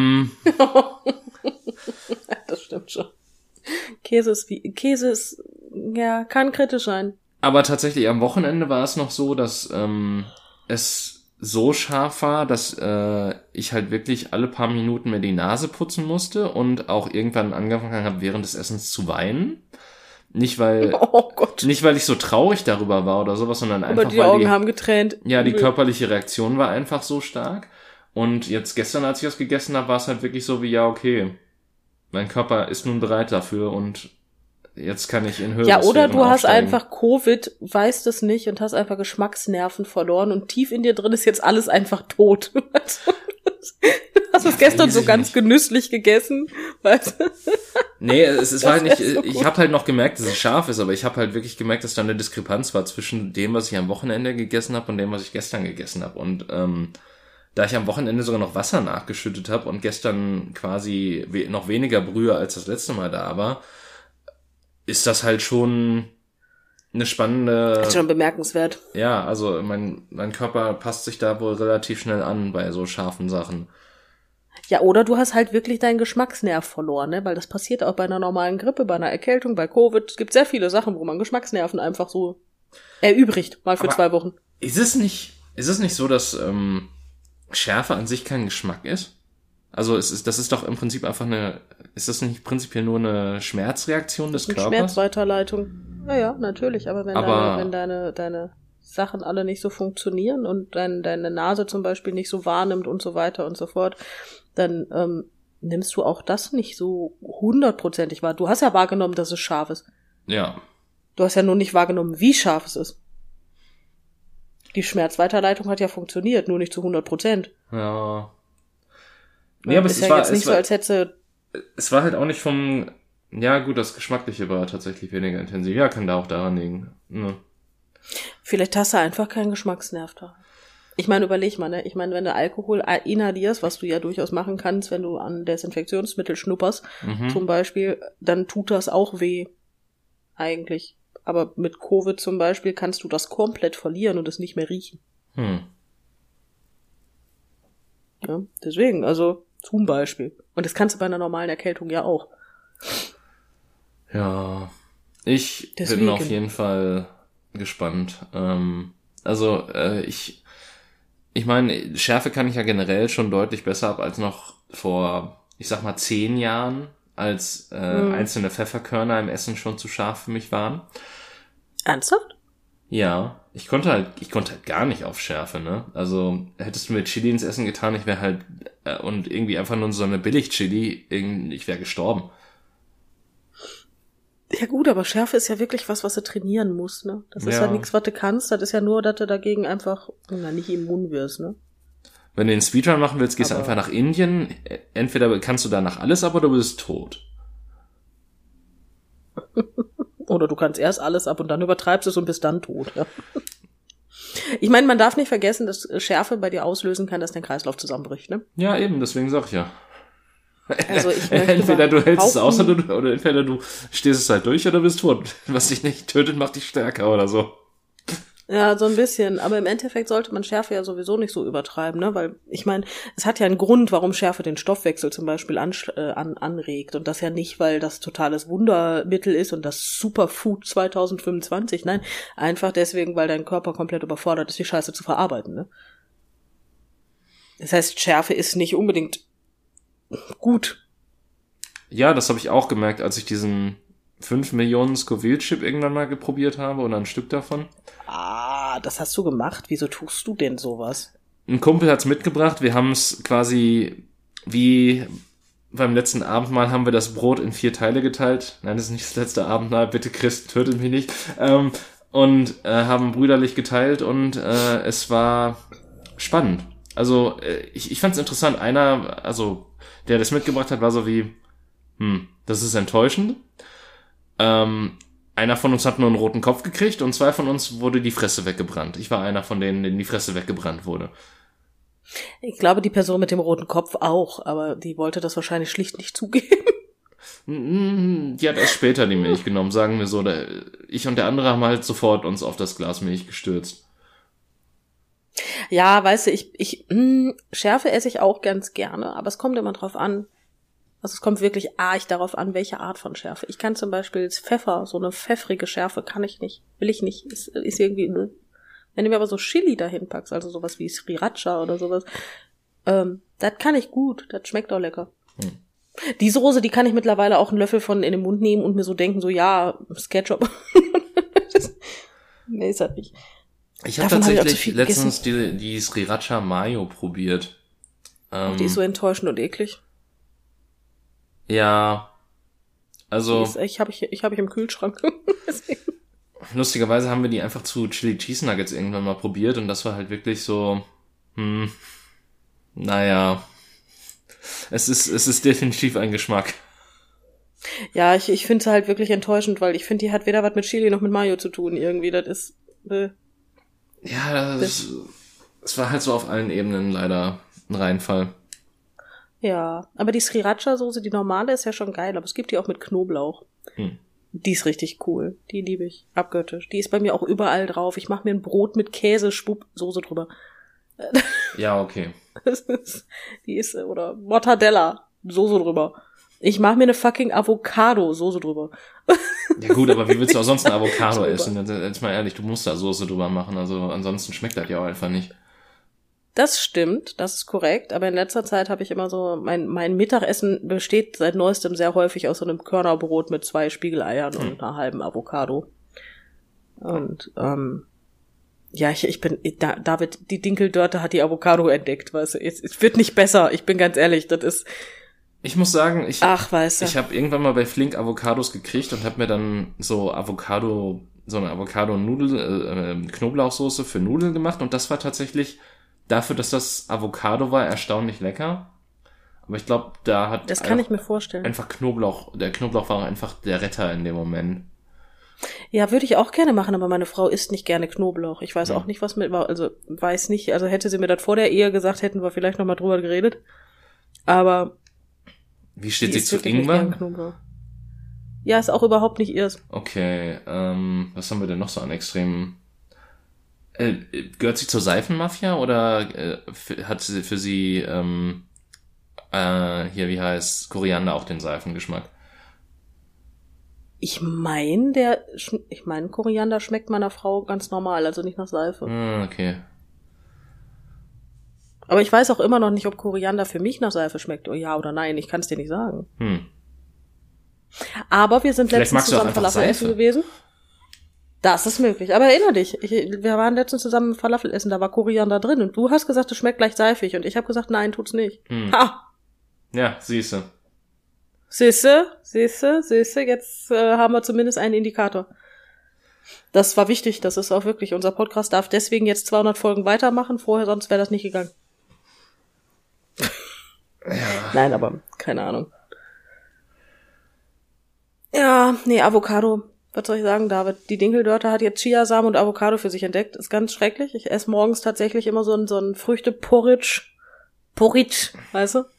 stimmt schon. Käse ist, ja, kann kritisch sein. Aber tatsächlich am Wochenende war es noch so, dass es so scharf war, dass ich halt wirklich alle paar Minuten mir die Nase putzen musste und auch irgendwann angefangen habe, während des Essens zu weinen. Nicht weil ich so traurig darüber war oder sowas, sondern einfach aber die Augen haben getränt. Ja, die körperliche Reaktion war einfach so stark. Und jetzt gestern, als ich das gegessen habe, war es halt wirklich so wie, ja, okay, mein Körper ist nun bereit dafür und jetzt kann ich in höhere Ja, oder Sphären du hast aufsteigen. einfach Covid, weißt es nicht und hast einfach Geschmacksnerven verloren und tief in dir drin ist jetzt alles einfach tot. Du hast es gestern weiß so ich ganz nicht. genüsslich gegessen, weißt du? Nee, es war halt nicht, so ich habe halt noch gemerkt, dass es scharf ist, aber ich habe halt wirklich gemerkt, dass da eine Diskrepanz war zwischen dem, was ich am Wochenende gegessen habe und dem, was ich gestern gegessen habe. Und da ich am Wochenende sogar noch Wasser nachgeschüttet habe und gestern quasi noch weniger Brühe als das letzte Mal da war, ist das halt schon eine spannende... Das ist schon bemerkenswert. Ja, also mein Körper passt sich da wohl relativ schnell an bei so scharfen Sachen. Ja, oder du hast halt wirklich deinen Geschmacksnerv verloren, ne? Weil das passiert auch bei einer normalen Grippe, bei einer Erkältung, bei Covid. Es gibt sehr viele Sachen, wo man Geschmacksnerven einfach so erübrigt, mal für Aber 2 Wochen. Ist es nicht so, dass Schärfe an sich kein Geschmack ist? Also das ist doch im Prinzip einfach ist das nicht prinzipiell nur eine Schmerzreaktion des Körpers? Schmerzweiterleitung. Ja, natürlich, aber wenn deine Sachen alle nicht so funktionieren und deine Nase zum Beispiel nicht so wahrnimmt und so weiter und so fort, dann nimmst du auch das nicht so 100%ig wahr. Du hast ja wahrgenommen, dass es scharf ist. Ja. Du hast ja nur nicht wahrgenommen, wie scharf es ist. Die Schmerzweiterleitung hat ja funktioniert, nur nicht zu 100%. Ja. Nee, aber ist ja jetzt nicht so, als hätte... Es war halt auch nicht ja gut, das Geschmackliche war tatsächlich weniger intensiv. Ja, kann da auch daran liegen. Ne. Vielleicht hast du einfach keinen Geschmacksnerv da. Ich meine, überleg mal, ne? Ich meine, wenn du Alkohol inhalierst, was du ja durchaus machen kannst, wenn du an Desinfektionsmittel schnupperst, zum Beispiel, dann tut das auch weh. Eigentlich. Aber mit Covid zum Beispiel kannst du das komplett verlieren und es nicht mehr riechen. Ja, deswegen, also zum Beispiel. Und das kannst du bei einer normalen Erkältung ja auch. Ja, ich Deswegen. bin auf jeden Fall gespannt. Ich meine, Schärfe kann ich ja generell schon deutlich besser ab als noch vor, ich sag mal, 10 Jahren, als einzelne Pfefferkörner im Essen schon zu scharf für mich waren. Ernsthaft? Ja, ich konnte halt gar nicht auf Schärfe, ne? Also, hättest du mir Chili ins Essen getan, ich wäre halt, und irgendwie einfach nur so eine Billig-Chili, ich wäre gestorben. Ja gut, aber Schärfe ist ja wirklich was du trainieren musst, ne? Das ist ja nichts, was du kannst, das ist ja nur, dass du dagegen einfach, nicht immun wirst, ne? Wenn du den Speedrun machen willst, gehst du einfach nach Indien, entweder kannst du danach alles, aber du bist tot. Oder du kannst erst alles ab und dann übertreibst es und bist dann tot. Ja. Ich meine, man darf nicht vergessen, dass Schärfe bei dir auslösen kann, dass dein Kreislauf zusammenbricht, ne? Ja, eben, deswegen sag ich ja. Also ich möchte entweder du hältst es aus oder entweder du stehst es halt durch oder bist tot. Was dich nicht tötet, macht dich stärker oder so. Ja, so ein bisschen. Aber im Endeffekt sollte man Schärfe ja sowieso nicht so übertreiben, ne? Weil, ich meine, es hat ja einen Grund, warum Schärfe den Stoffwechsel zum Beispiel anregt. Und das ja nicht, weil das totales Wundermittel ist und das Superfood 2025. Nein, einfach deswegen, weil dein Körper komplett überfordert ist, die Scheiße zu verarbeiten, ne? Das heißt, Schärfe ist nicht unbedingt gut. Ja, das habe ich auch gemerkt, als ich diesen 5 Millionen Scoville-Chip irgendwann mal probiert habe oder ein Stück davon. Ah, das hast du gemacht. Wieso tust du denn sowas? Ein Kumpel hat's mitgebracht. Wir haben es quasi wie beim letzten Abendmahl haben wir das Brot in 4 Teile geteilt. Nein, das ist nicht das letzte Abendmahl. Bitte, Christ, tötet mich nicht. Und haben brüderlich geteilt und es war spannend. Also ich fand es interessant. Einer, also der das mitgebracht hat, war so wie, das ist enttäuschend. Einer von uns hat nur einen roten Kopf gekriegt und 2 von uns wurde die Fresse weggebrannt. Ich war einer von denen, denen die Fresse weggebrannt wurde. Ich glaube, die Person mit dem roten Kopf auch, aber die wollte das wahrscheinlich schlicht nicht zugeben. Die hat erst später die Milch genommen, sagen wir so. Ich und der andere haben halt sofort uns auf das Glas Milch gestürzt. Ja, weißt du, Schärfe esse ich auch ganz gerne, aber es kommt immer drauf an. Also es kommt wirklich arg darauf an, welche Art von Schärfe. Ich kann zum Beispiel Pfeffer, so eine pfeffrige Schärfe kann ich nicht, will ich nicht. Ist irgendwie, wenn du mir aber so Chili dahin packst, also sowas wie Sriracha oder sowas, das kann ich gut, das schmeckt auch lecker. Die Soße, die kann ich mittlerweile auch einen Löffel von in den Mund nehmen und mir so denken, so ja, Ketchup. Nee, ist halt nicht. Ich habe tatsächlich letztens die Sriracha Mayo probiert. Die ist so enttäuschend und eklig. Ja, also ich habe ich im Kühlschrank. lustigerweise haben wir die einfach zu Chili Cheese Nuggets irgendwann mal probiert und das war halt wirklich so, naja, es ist definitiv ein Geschmack. Ja, ich finde es halt wirklich enttäuschend, weil ich finde, die hat weder was mit Chili noch mit Mayo zu tun irgendwie, das ist... Ja, es war halt so auf allen Ebenen leider ein Reinfall. Ja, aber die Sriracha-Soße, die normale, ist ja schon geil, aber es gibt die auch mit Knoblauch. Die ist richtig cool. Die liebe ich abgöttisch. Die ist bei mir auch überall drauf. Ich mache mir ein Brot mit Käse, Schwupp, Soße drüber. Ja, okay. Die ist, oder Mortadella, Soße drüber. Ich mache mir eine fucking Avocado, Soße drüber. Ja gut, aber wie willst du auch sonst ein Avocado essen? Jetzt mal ehrlich, du musst da Soße drüber machen, also ansonsten schmeckt das ja auch einfach nicht. Das stimmt, das ist korrekt, aber in letzter Zeit habe ich immer so, mein Mittagessen besteht seit neuestem sehr häufig aus so einem Körnerbrot mit 2 Spiegeleiern und einer halben Avocado. Und ja, ich bin, David, die Dinkeldörte hat die Avocado entdeckt, weißt du, es wird nicht besser, ich bin ganz ehrlich, das ist... Ich muss sagen, ich weißt du. Ich habe irgendwann mal bei Flink Avocados gekriegt und habe mir dann so eine Avocado-Nudel, Knoblauchsoße für Nudeln gemacht und das war tatsächlich dafür, dass das Avocado war, erstaunlich lecker. Aber ich glaube, da hat das kann ich mir vorstellen. Einfach der Knoblauch war einfach der Retter in dem Moment. Ja, würde ich auch gerne machen, aber meine Frau isst nicht gerne Knoblauch. Ich weiß auch nicht, was mit, also weiß nicht, also hätte sie mir das vor der Ehe gesagt, hätten wir vielleicht nochmal drüber geredet. Aber wie steht sie zu Ingwer? Ja, ist auch überhaupt nicht ihrs. Okay, was haben wir denn noch so an Extremen? Gehört sie zur Seifenmafia oder hat sie für sie hier, wie heißt Koriander auch den Seifengeschmack? Ich meine, Koriander schmeckt meiner Frau ganz normal, also nicht nach Seife. Okay. Aber ich weiß auch immer noch nicht, ob Koriander für mich nach Seife schmeckt. Oh ja oder nein, ich kann es dir nicht sagen. Aber wir sind letztens zusammen Falafel essen gewesen. Das ist möglich. Aber erinnere dich, wir waren letztens zusammen Falafel essen, da war Koriander drin. Und du hast gesagt, es schmeckt gleich seifig. Und ich habe gesagt, nein, tut's nicht. Ha! Ja, siehste. Siehste, jetzt haben wir zumindest einen Indikator. Das war wichtig, das ist auch wirklich, unser Podcast darf deswegen jetzt 200 Folgen weitermachen, vorher, sonst wäre das nicht gegangen. Ja. Nein, aber keine Ahnung. Ja, nee, Avocado. Was soll ich sagen, David? Die Dinkeldörte hat jetzt Chiasamen und Avocado für sich entdeckt. Ist ganz schrecklich. Ich esse morgens tatsächlich immer so ein Früchte-Porridge. Weißt du?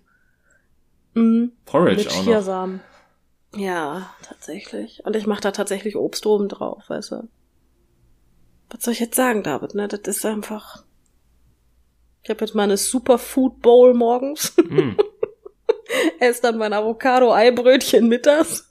Porridge mit auch Chiasamen. Ja, tatsächlich. Und ich mache da tatsächlich Obst oben drauf, weißt du? Was soll ich jetzt sagen, David, ne? Das ist einfach... Ich habe jetzt mal eine Superfood Bowl morgens. Esse dann mein Avocado-Eibrötchen mittags.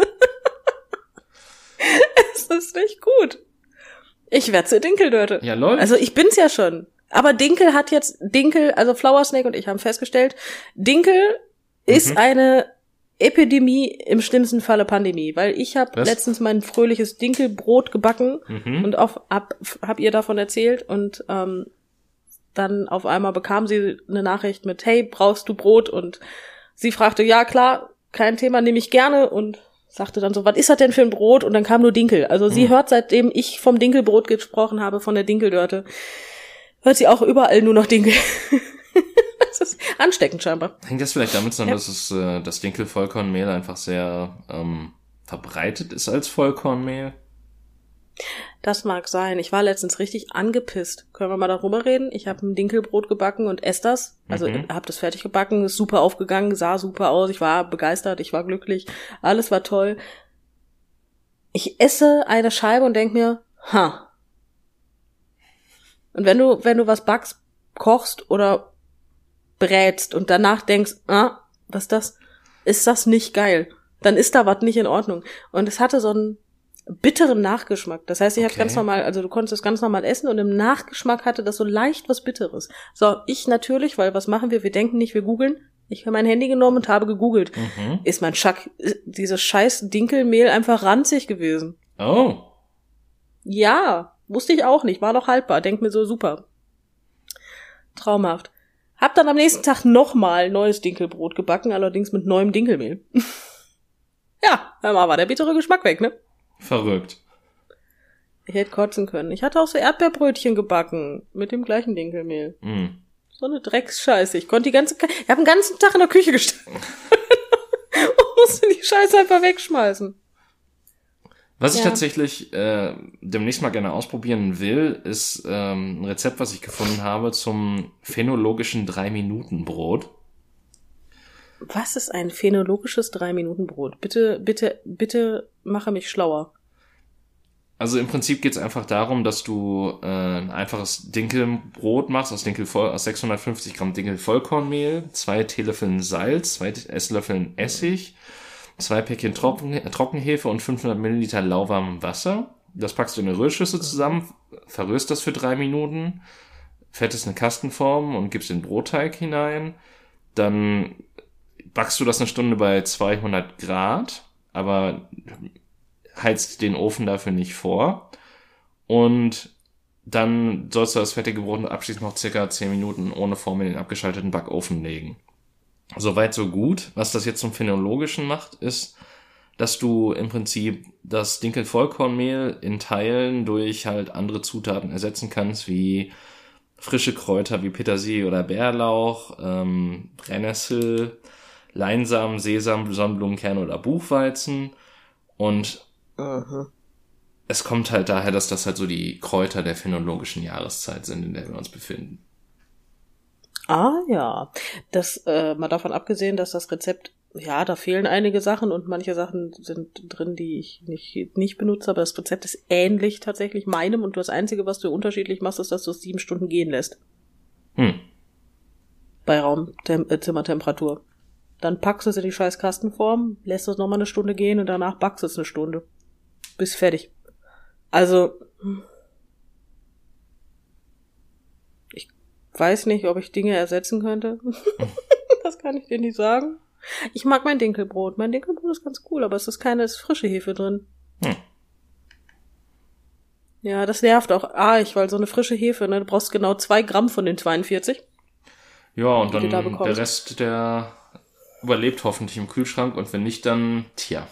Es ist nicht gut. Ich werde zur Dinkeldörte. Ja, lol. Also ich bin's ja schon. Aber Dinkel, also Flower Snake und ich haben festgestellt, Dinkel ist eine Epidemie, im schlimmsten Falle Pandemie. Weil ich habe letztens mein fröhliches Dinkelbrot gebacken und hab ihr davon erzählt und dann auf einmal bekam sie eine Nachricht mit, hey, brauchst du Brot? Und sie fragte, ja klar, kein Thema, nehme ich gerne und sagte dann so, was ist das denn für ein Brot? Und dann kam nur Dinkel. Also sie hört, seitdem ich vom Dinkelbrot gesprochen habe, von der Dinkeldörte, hört sie auch überall nur noch Dinkel. Das ist ansteckend scheinbar. Hängt das vielleicht damit zusammen, dass das Dinkel-Vollkornmehl einfach sehr verbreitet ist als Vollkornmehl? Das mag sein. Ich war letztens richtig angepisst. Können wir mal darüber reden? Ich habe ein Dinkelbrot gebacken und esse das. Also habe das fertig gebacken, ist super aufgegangen, sah super aus. Ich war begeistert, ich war glücklich. Alles war toll. Ich esse eine Scheibe und denk mir, Und wenn du was backst, kochst oder brätst und danach denkst, was ist das? Ist das nicht geil? Dann ist da was nicht in Ordnung. Und es hatte so einen bitteren Nachgeschmack. Das heißt, ich habe ganz normal, also du konntest es ganz normal essen und im Nachgeschmack hatte das so leicht was Bitteres. So, ich natürlich, weil was machen wir? Wir denken nicht, wir googeln. Ich habe mein Handy genommen und habe gegoogelt. Ist mein dieses scheiß Dinkelmehl einfach ranzig gewesen. Oh. Ja, wusste ich auch nicht. War doch haltbar. Denk mir so, super. Traumhaft. Hab dann am nächsten Tag nochmal neues Dinkelbrot gebacken, allerdings mit neuem Dinkelmehl. Ja, einmal war der bittere Geschmack weg, ne? Verrückt. Ich hätte kotzen können. Ich hatte auch so Erdbeerbrötchen gebacken mit dem gleichen Dinkelmehl. So eine Drecksscheiße. Ich habe den ganzen Tag in der Küche gestanden. Und musste die Scheiße einfach wegschmeißen. Was ich tatsächlich demnächst mal gerne ausprobieren will, ist ein Rezept, was ich gefunden habe zum phänologischen 3-Minuten-Brot. Was ist ein phänologisches 3-Minuten-Brot? Bitte mache mich schlauer. Also im Prinzip geht's einfach darum, dass du ein einfaches Dinkelbrot machst aus 650 Gramm Dinkel-Vollkornmehl, 2 Teelöffeln Salz, 2 Esslöffeln Essig, 2 Päckchen Trockenhefe und 500 Milliliter lauwarmem Wasser. Das packst du in eine Rührschüssel zusammen, verrührst das für 3 Minuten, fettest eine Kastenform und gibst den Brotteig hinein. Dann backst du das eine Stunde bei 200 Grad, aber heizt den Ofen dafür nicht vor. Und dann sollst du das fertige Brot abschließend noch circa 10 Minuten ohne Form in den abgeschalteten Backofen legen. Soweit so gut. Was das jetzt zum Phänologischen macht, ist, dass du im Prinzip das Dinkel-Vollkornmehl in Teilen durch halt andere Zutaten ersetzen kannst, wie frische Kräuter wie Petersilie oder Bärlauch, Brennnessel, Leinsamen, Sesam, Sonnenblumenkerne oder Buchweizen. Und es kommt halt daher, dass das halt so die Kräuter der phänologischen Jahreszeit sind, in der wir uns befinden. Ah ja, das mal davon abgesehen, dass das Rezept, ja, da fehlen einige Sachen und manche Sachen sind drin, die ich nicht benutze, aber das Rezept ist ähnlich tatsächlich meinem und das Einzige, was du unterschiedlich machst, ist, dass du es 7 Stunden gehen lässt. Bei Zimmertemperatur. Dann packst du es in die scheiß Kastenform, lässt es nochmal eine Stunde gehen und danach backst du es eine Stunde. Bis fertig. Also, ich weiß nicht, ob ich Dinge ersetzen könnte. Das kann ich dir nicht sagen. Ich mag mein Dinkelbrot. Mein Dinkelbrot ist ganz cool, aber es ist frische Hefe drin. Ja, das nervt auch arg, weil so eine frische Hefe, ne, du brauchst genau 2 Gramm von den 42. Ja, und dann der Rest, der überlebt hoffentlich im Kühlschrank und wenn nicht, dann, tja.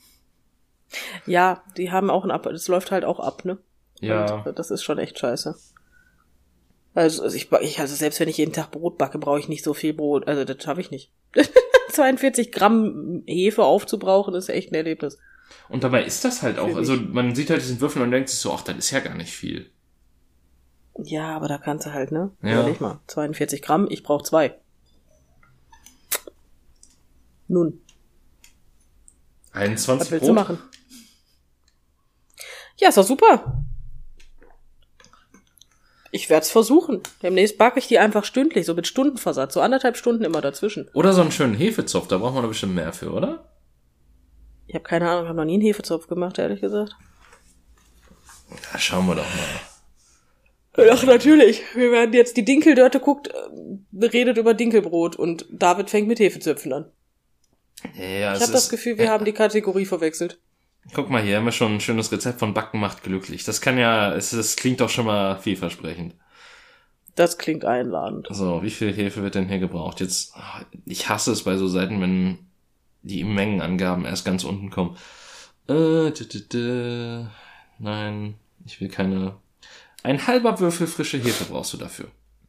Ja, die haben auch das läuft halt auch ab, ne? Ja. Und das ist schon echt scheiße. Also selbst wenn ich jeden Tag Brot backe, brauche ich nicht so viel Brot. Also das schaffe ich nicht. 42 Gramm Hefe aufzubrauchen, ist echt ein Erlebnis. Und dabei ist das halt auch, also man sieht halt diesen Würfel und denkt sich so, ach, das ist ja gar nicht viel. Ja, aber da kannst du halt, ne? Ja. Überleg mal, 42 Gramm, ich brauche 2. Nun. 21 Was willst Brot? du machen? Ja, ist doch super. Ich werde es versuchen. Demnächst backe ich die einfach stündlich, so mit Stundenversatz, so 1,5 Stunden immer dazwischen. Oder so einen schönen Hefezopf, da braucht man doch bestimmt mehr für, oder? Ich habe keine Ahnung, ich habe noch nie einen Hefezopf gemacht, ehrlich gesagt. Ja, schauen wir doch mal. Ach, natürlich. Wir werden jetzt, die Dinkeldörte guckt, redet über Dinkelbrot und David fängt mit Hefezöpfen an. Ja, Ich habe das Gefühl, wir haben die Kategorie verwechselt. Guck mal, hier haben wir schon ein schönes Rezept von Backen macht glücklich. Das kann ja, das klingt doch schon mal vielversprechend. Das klingt einladend. So, wie viel Hefe wird denn hier gebraucht? Jetzt, ich hasse es bei so Seiten, wenn die Mengenangaben erst ganz unten kommen. Nein, ich will keine. Ein halber Würfel frische Hefe brauchst du dafür.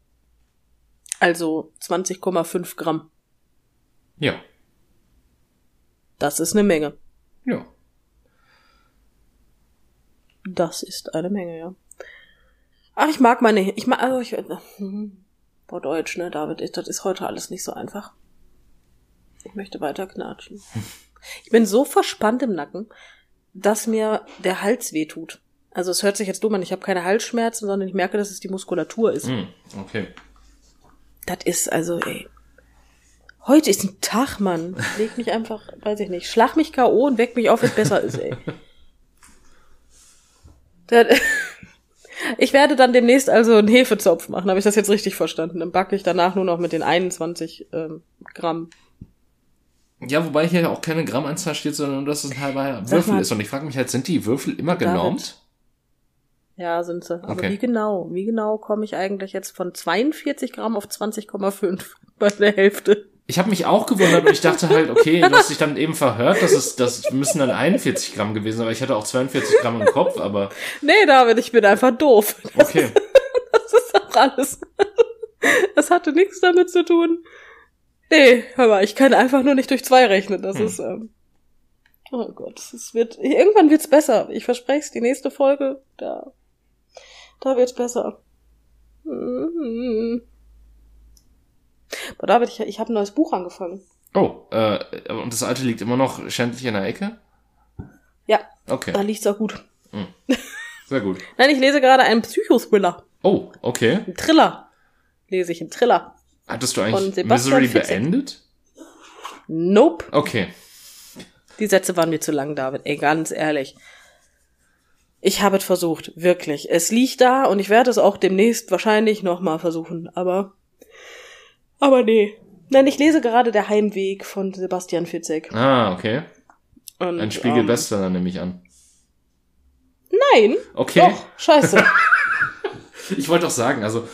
Also 20,5 Gramm. Ja. Das ist eine Menge. Ja. Das ist eine Menge, ja. Ach, boah, Deutsch, ne, David, das ist heute alles nicht so einfach. Ich möchte weiter knatschen. Ich bin so verspannt im Nacken, dass mir der Hals wehtut. Also es hört sich jetzt dumm an, ich habe keine Halsschmerzen, sondern ich merke, dass es die Muskulatur ist. Okay. Das ist also, ey. Heute ist ein Tag, Mann. Leg mich einfach, weiß ich nicht, schlag mich K.O. und weck mich auf, wenn es besser ist, ey. Ich werde dann demnächst also einen Hefezopf machen, habe ich das jetzt richtig verstanden? Dann backe ich danach nur noch mit den 21 Gramm. Ja, wobei hier auch keine Grammanzahl steht, sondern nur, dass es ein halber Würfel ist. Und ich frage mich halt, sind die Würfel immer genormt? Ja, sind sie. Aber Okay. Wie genau komme ich eigentlich jetzt von 42 Gramm auf 20,5 bei der Hälfte? Ich habe mich auch gewundert und ich dachte halt, okay, du hast dich dann eben verhört, das müssen dann 41 Gramm gewesen sein, aber ich hatte auch 42 Gramm im Kopf, aber... Nee, David, ich bin einfach doof. Okay. Das ist auch alles. Das hatte nichts damit zu tun. Nee, hör mal, ich kann einfach nur nicht durch 2 rechnen. Das ist, oh Gott, irgendwann wird's besser. Ich verspreche es, die nächste Folge, da wird's besser. Aber David, ich habe ein neues Buch angefangen. Oh, und das alte liegt immer noch schändlich in der Ecke? Ja, Okay, da liegt's auch gut. sehr gut. Nein, ich lese gerade einen Psychothriller. Oh, okay. Ein Thriller. Lese ich einen Thriller. Hattest du Von eigentlich Sebastian Misery Fitzek. beendet? Nope. Okay. Die Sätze waren mir zu lang, David. Ey, ganz ehrlich. Ich habe es versucht, wirklich. Es liegt da und ich werde es auch demnächst wahrscheinlich nochmal versuchen, aber nee. Nein, ich lese gerade Der Heimweg von Sebastian Fitzek. Ah, okay. Und, Ein Spiegel-Bestseller nehme ich an. Nein. Okay. Doch, scheiße. Ich wollte auch sagen, also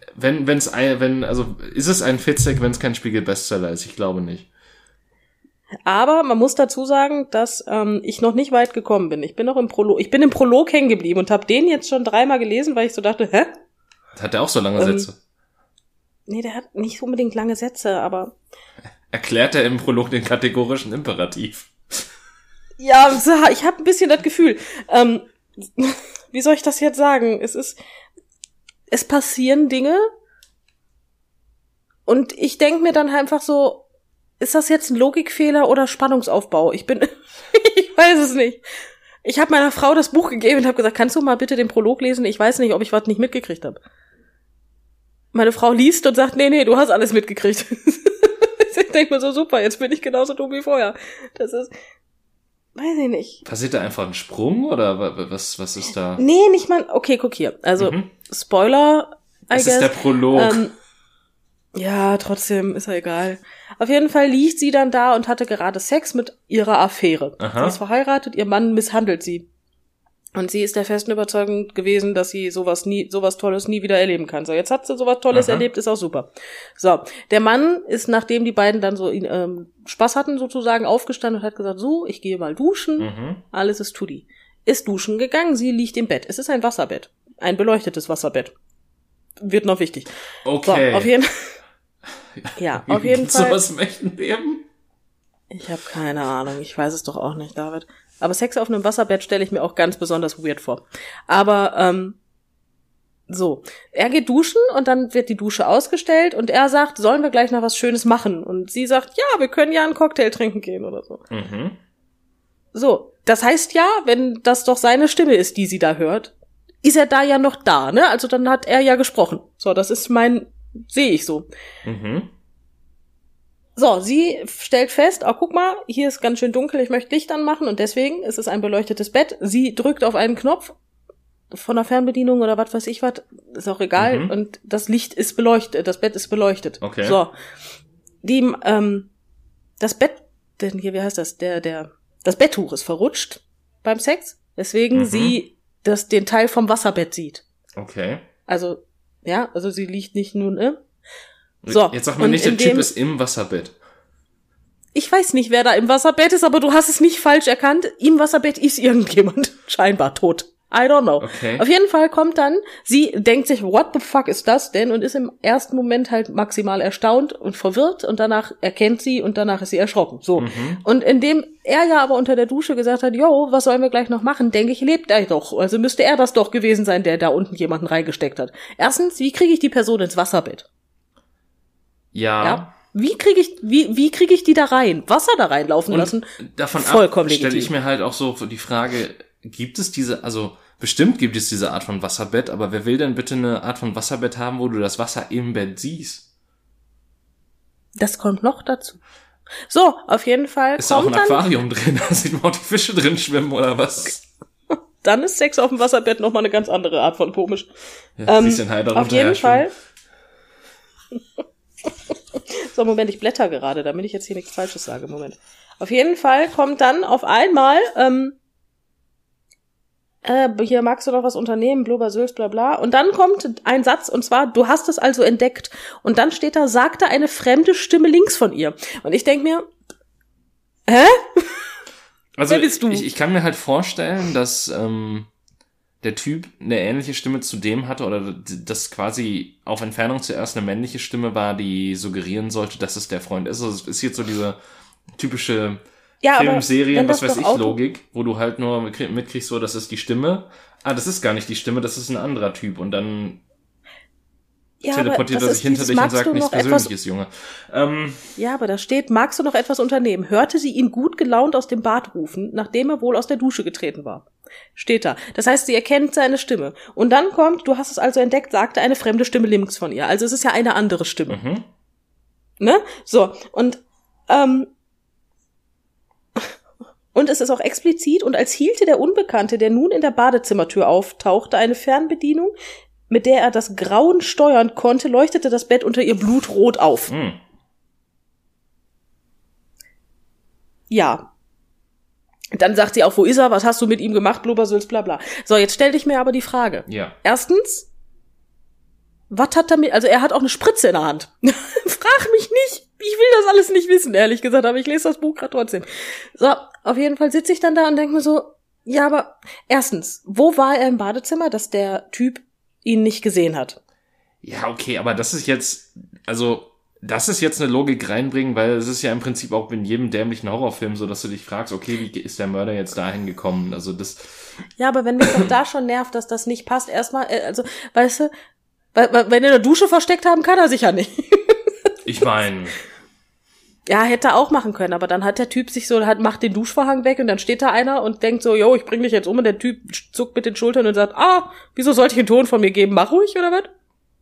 ist es ein Fitzek, wenn es kein Spiegel-Bestseller ist? Ich glaube nicht. Aber man muss dazu sagen, dass ich noch nicht weit gekommen bin. Ich bin noch im Prolog. Ich bin im Prolog hängen geblieben und habe den jetzt schon 3-mal gelesen, weil ich so dachte, hä? Hat der auch so lange Sätze? Nee, der hat nicht unbedingt lange Sätze, aber Erklärt er im Prolog den kategorischen Imperativ? ja, ich habe ein bisschen das Gefühl. Wie soll ich das jetzt sagen? Es passieren Dinge und ich denke mir dann einfach so, ist das jetzt ein Logikfehler oder Spannungsaufbau? Ich weiß es nicht. Ich habe meiner Frau das Buch gegeben und habe gesagt, kannst du mal bitte den Prolog lesen? Ich weiß nicht, ob ich was nicht mitgekriegt habe. Meine Frau liest und sagt, nee, du hast alles mitgekriegt. Ich denke mir so, super, jetzt bin ich genauso dumm wie vorher. Das ist, weiß ich nicht. Passiert da einfach ein Sprung oder was ist da? Nee, nicht mal, okay, guck hier. Also, Spoiler, I guess. Das ist der Prolog. Ja, trotzdem, ist ja egal. Auf jeden Fall liegt sie dann da und hatte gerade Sex mit ihrer Affäre. Aha. Sie ist verheiratet, ihr Mann misshandelt sie. Und sie ist der festen Überzeugung gewesen, dass sie sowas Tolles nie wieder erleben kann. So, jetzt hat sie sowas Tolles erlebt, ist auch super. So, der Mann ist, nachdem die beiden dann so Spaß hatten sozusagen, aufgestanden und hat gesagt, so, ich gehe mal duschen, alles ist tutti. Ist duschen gegangen, sie liegt im Bett. Es ist ein Wasserbett. Ein beleuchtetes Wasserbett. Wird noch wichtig. Okay. So, auf jeden Fall. Sowas im echten Leben? Ich habe keine Ahnung, ich weiß es doch auch nicht, David. Aber Sex auf einem Wasserbett stelle ich mir auch ganz besonders weird vor. Aber, so. Er geht duschen und dann wird die Dusche ausgestellt und er sagt, sollen wir gleich noch was Schönes machen? Und sie sagt, ja, wir können ja einen Cocktail trinken gehen oder so. So. Das heißt ja, wenn das doch seine Stimme ist, die sie da hört, ist er da ja noch da, ne? Also dann hat er ja gesprochen. So, das ist sehe ich so. Mhm. So, sie stellt fest, guck mal, hier ist ganz schön dunkel, ich möchte Licht anmachen und deswegen ist es ein beleuchtetes Bett. Sie drückt auf einen Knopf von der Fernbedienung oder was weiß ich was, ist auch egal, und das Licht ist beleuchtet, das Bett ist beleuchtet. Okay. So. Das Bett, denn hier, wie heißt das? Das Betttuch ist verrutscht beim Sex, weswegen sie den Teil vom Wasserbett sieht. Okay. Also sie liegt nicht nur, ne? So. Jetzt sag mal nicht, der Typ ist im Wasserbett. Ich weiß nicht, wer da im Wasserbett ist, aber du hast es nicht falsch erkannt. Im Wasserbett ist irgendjemand scheinbar tot. I don't know. Okay. Auf jeden Fall kommt dann, sie denkt sich, what the fuck ist das denn? Und ist im ersten Moment halt maximal erstaunt und verwirrt und danach erkennt sie und danach ist sie erschrocken. So. Und indem er ja aber unter der Dusche gesagt hat, jo, was sollen wir gleich noch machen? Denke ich, lebt er doch. Also müsste er das doch gewesen sein, der da unten jemanden reingesteckt hat. Erstens, wie kriege ich die Person ins Wasserbett? Ja. Wie kriege ich die da rein? Wasser da reinlaufen lassen? Davon vollkommen ab stelle legitim. ich mir halt auch so die Frage, bestimmt gibt es diese Art von Wasserbett, aber wer will denn bitte eine Art von Wasserbett haben, wo du das Wasser im Bett siehst? Das kommt noch dazu. So, auf jeden Fall Ist da auch kommt ein dann, Aquarium drin? Da sieht man auch die Fische drin schwimmen oder was? dann ist Sex auf dem Wasserbett nochmal eine ganz andere Art von komisch. Ja, siehst den Hai darunter Auf jeden herschwimmen. Fall. So, Moment, ich blätter gerade, damit ich jetzt hier nichts Falsches sage. Moment. Auf jeden Fall kommt dann auf einmal, hier magst du noch was unternehmen, blubbersülz, bla bla. Und dann kommt ein Satz, und zwar, du hast es also entdeckt. Und dann steht da, sagte eine fremde Stimme links von ihr. Und ich denke mir, hä? Also Wer bist du? ich kann mir halt vorstellen, dass der Typ eine ähnliche Stimme zu dem hatte oder das quasi auf Entfernung zuerst eine männliche Stimme war, die suggerieren sollte, dass es der Freund ist. Also es ist jetzt so diese typische Filmserien, was weiß ich, Logik, wo du halt nur mitkriegst, so, das ist die Stimme. Das ist gar nicht die Stimme, das ist ein anderer Typ. Und dann teleportiert er sich hinter dich und sagt nichts Persönliches, Junge. Ja, aber da steht, magst du noch etwas unternehmen? Hörte sie ihn gut gelaunt aus dem Bad rufen, nachdem er wohl aus der Dusche getreten war. Steht da. Das heißt, sie erkennt seine Stimme. Und dann kommt, du hast es also entdeckt, sagte eine fremde Stimme links von ihr. Also es ist ja eine andere Stimme. Ne? So, und es ist auch explizit, und als hielte der Unbekannte, der nun in der Badezimmertür auftauchte, eine Fernbedienung, mit der er das Grauen steuern konnte, leuchtete das Bett unter ihr blutrot auf. Ja. Dann sagt sie auch, wo ist er, was hast du mit ihm gemacht, blubbersülz, bla bla. So, jetzt stell dich mir aber die Frage. Ja. Erstens, was hat er also er hat auch eine Spritze in der Hand. Frag mich nicht. Ich will das alles nicht wissen, ehrlich gesagt, aber ich lese das Buch gerade trotzdem. So, auf jeden Fall sitze ich dann da und denke mir so, ja, aber erstens, wo war er im Badezimmer, dass der Typ ihn nicht gesehen hat? Ja, okay, aber das ist jetzt eine Logik reinbringen, weil es ist ja im Prinzip auch in jedem dämlichen Horrorfilm so, dass du dich fragst, okay, wie ist der Mörder jetzt dahin gekommen? Also das. Ja, aber wenn mich doch da schon nervt, dass das nicht passt, erstmal, also, weißt du, wenn er in der Dusche versteckt haben, kann er sicher nicht. Ich meine. Ja, hätte er auch machen können, aber dann hat der Typ sich so, macht den Duschvorhang weg und dann steht da einer und denkt so, yo, ich bring dich jetzt um, und der Typ zuckt mit den Schultern und sagt, wieso sollte ich einen Ton von mir geben? Mach ruhig, oder was?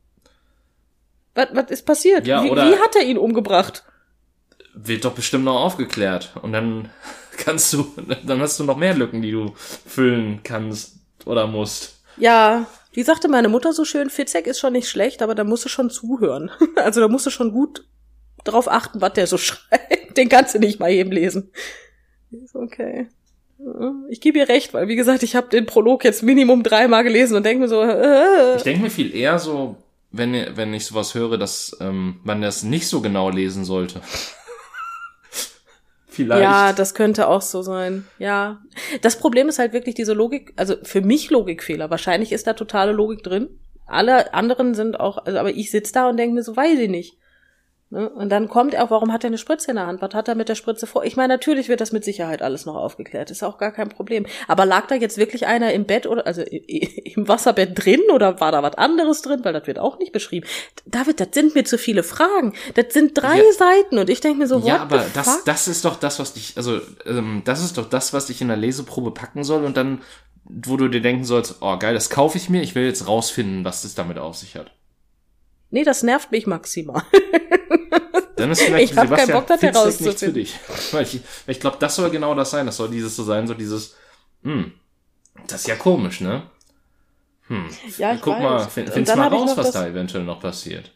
Was ist passiert? Ja, wie hat er ihn umgebracht? Wird doch bestimmt noch aufgeklärt. Und dann hast du noch mehr Lücken, die du füllen kannst oder musst. Ja, wie sagte meine Mutter so schön, Fitzek ist schon nicht schlecht, aber da musst du schon zuhören. Also da musst du schon gut drauf achten, was der so schreibt. Den kannst du nicht mal eben lesen. Ist okay. Ich gebe ihr recht, weil wie gesagt, ich habe den Prolog jetzt Minimum 3-mal gelesen und denke mir so, Ich denke mir viel eher so, wenn ich sowas höre, dass man das nicht so genau lesen sollte. Vielleicht. Ja, das könnte auch so sein. Ja. Das Problem ist halt wirklich diese Logik, also für mich Logikfehler. Wahrscheinlich ist da totale Logik drin. Alle anderen sind auch, also, aber ich sitze da und denke mir so, weiß ich nicht. Ne? Und dann kommt er auch, warum hat er eine Spritze in der Hand? Was hat er mit der Spritze vor? Ich meine, natürlich wird das mit Sicherheit alles noch aufgeklärt. Ist auch gar kein Problem. Aber lag da jetzt wirklich einer im Bett oder, also im Wasserbett drin oder war da was anderes drin? Weil das wird auch nicht beschrieben. David, das sind mir zu viele Fragen. Das sind 3 Seiten und ich denke mir so, ja, aber das ist doch das, was dich in der Leseprobe packen soll und dann wo du dir denken sollst, oh geil, das kaufe ich mir, ich will jetzt rausfinden, was das damit auf sich hat? Nee, das nervt mich maximal. Dann ist vielleicht Ich hab keinen Bock, das Fitzek nichts für herauszufinden. dich. Weil ich glaube, das soll genau das sein. Das soll dieses so sein, so dieses, das ist ja komisch, ne? Ja, ich Guck weiß. mal, Und find's dann mal hab ich raus, noch was das- da eventuell noch passiert.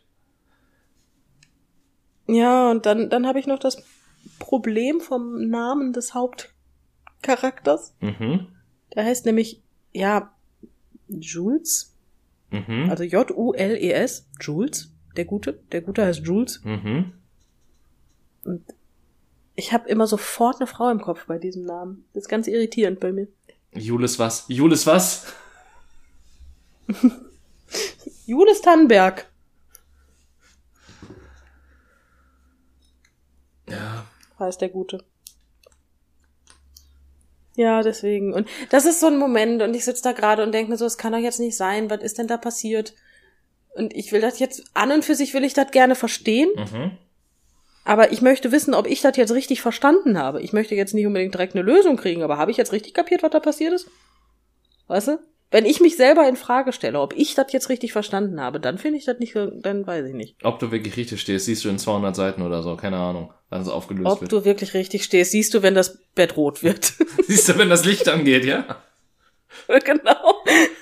Ja, und dann habe ich noch das Problem vom Namen des Hauptcharakters. Mhm. Der heißt nämlich, Jules. Mhm. Also Jules. Jules. Der Gute heißt Jules. Mhm. Und ich habe immer sofort eine Frau im Kopf bei diesem Namen. Das ist ganz irritierend bei mir. Jules was? Jules was? Jules Tannenberg. Ja. Heißt der Gute. Ja, deswegen. Und das ist so ein Moment und ich sitze da gerade und denke mir so, es kann doch jetzt nicht sein, was ist denn da passiert? Und ich will das jetzt, an und für sich will ich das gerne verstehen, aber ich möchte wissen, ob ich das jetzt richtig verstanden habe. Ich möchte jetzt nicht unbedingt direkt eine Lösung kriegen, aber habe ich jetzt richtig kapiert, was da passiert ist? Weißt du? Wenn ich mich selber in Frage stelle, ob ich das jetzt richtig verstanden habe, dann finde ich das nicht, dann weiß ich nicht. Ob du wirklich richtig stehst, siehst du in 200 Seiten oder so, keine Ahnung, wann es aufgelöst Ob wird. du wirklich richtig stehst, siehst du, wenn das Bett rot wird. Siehst du, wenn das Licht angeht, ja? Genau.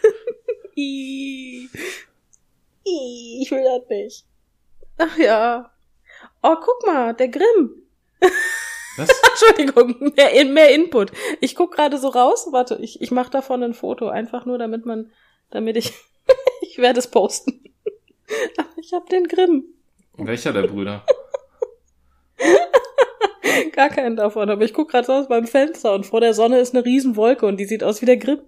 Ich will das nicht. Ach ja. Oh, guck mal, der Grimm. Was? Entschuldigung, mehr Input. Ich guck gerade so raus. Warte, ich mache davon ein Foto. Einfach nur, damit ich ich werde es posten. Aber ich hab den Grimm. Welcher der Brüder? Gar keinen davon. Aber ich guck gerade raus beim Fenster und vor der Sonne ist eine Riesenwolke und die sieht aus wie der Grimm.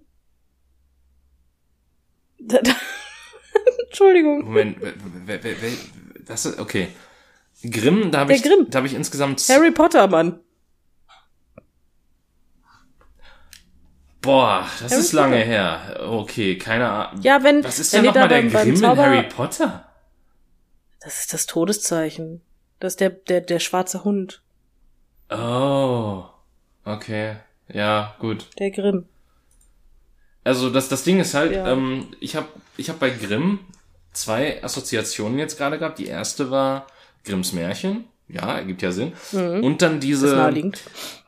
Entschuldigung. Moment, das ist, okay. Grimm, da habe ich insgesamt... Harry Potter, Mann. Boah, das Harry ist lange Potter. her. Okay, keine Ahnung. Ja, wenn Was ist wenn denn die nochmal da der beim Grimm in Zauber- Harry Potter? Das ist das Todeszeichen. Das ist der schwarze Hund. Oh, okay. Ja, gut. Der Grimm. Also das Ding ist halt, Ja. ich hab bei Grimm 2 Assoziationen jetzt gerade gehabt. Die erste war Grimms Märchen. Ja, ergibt ja Sinn. Und dann Das ist diese... naheliegend.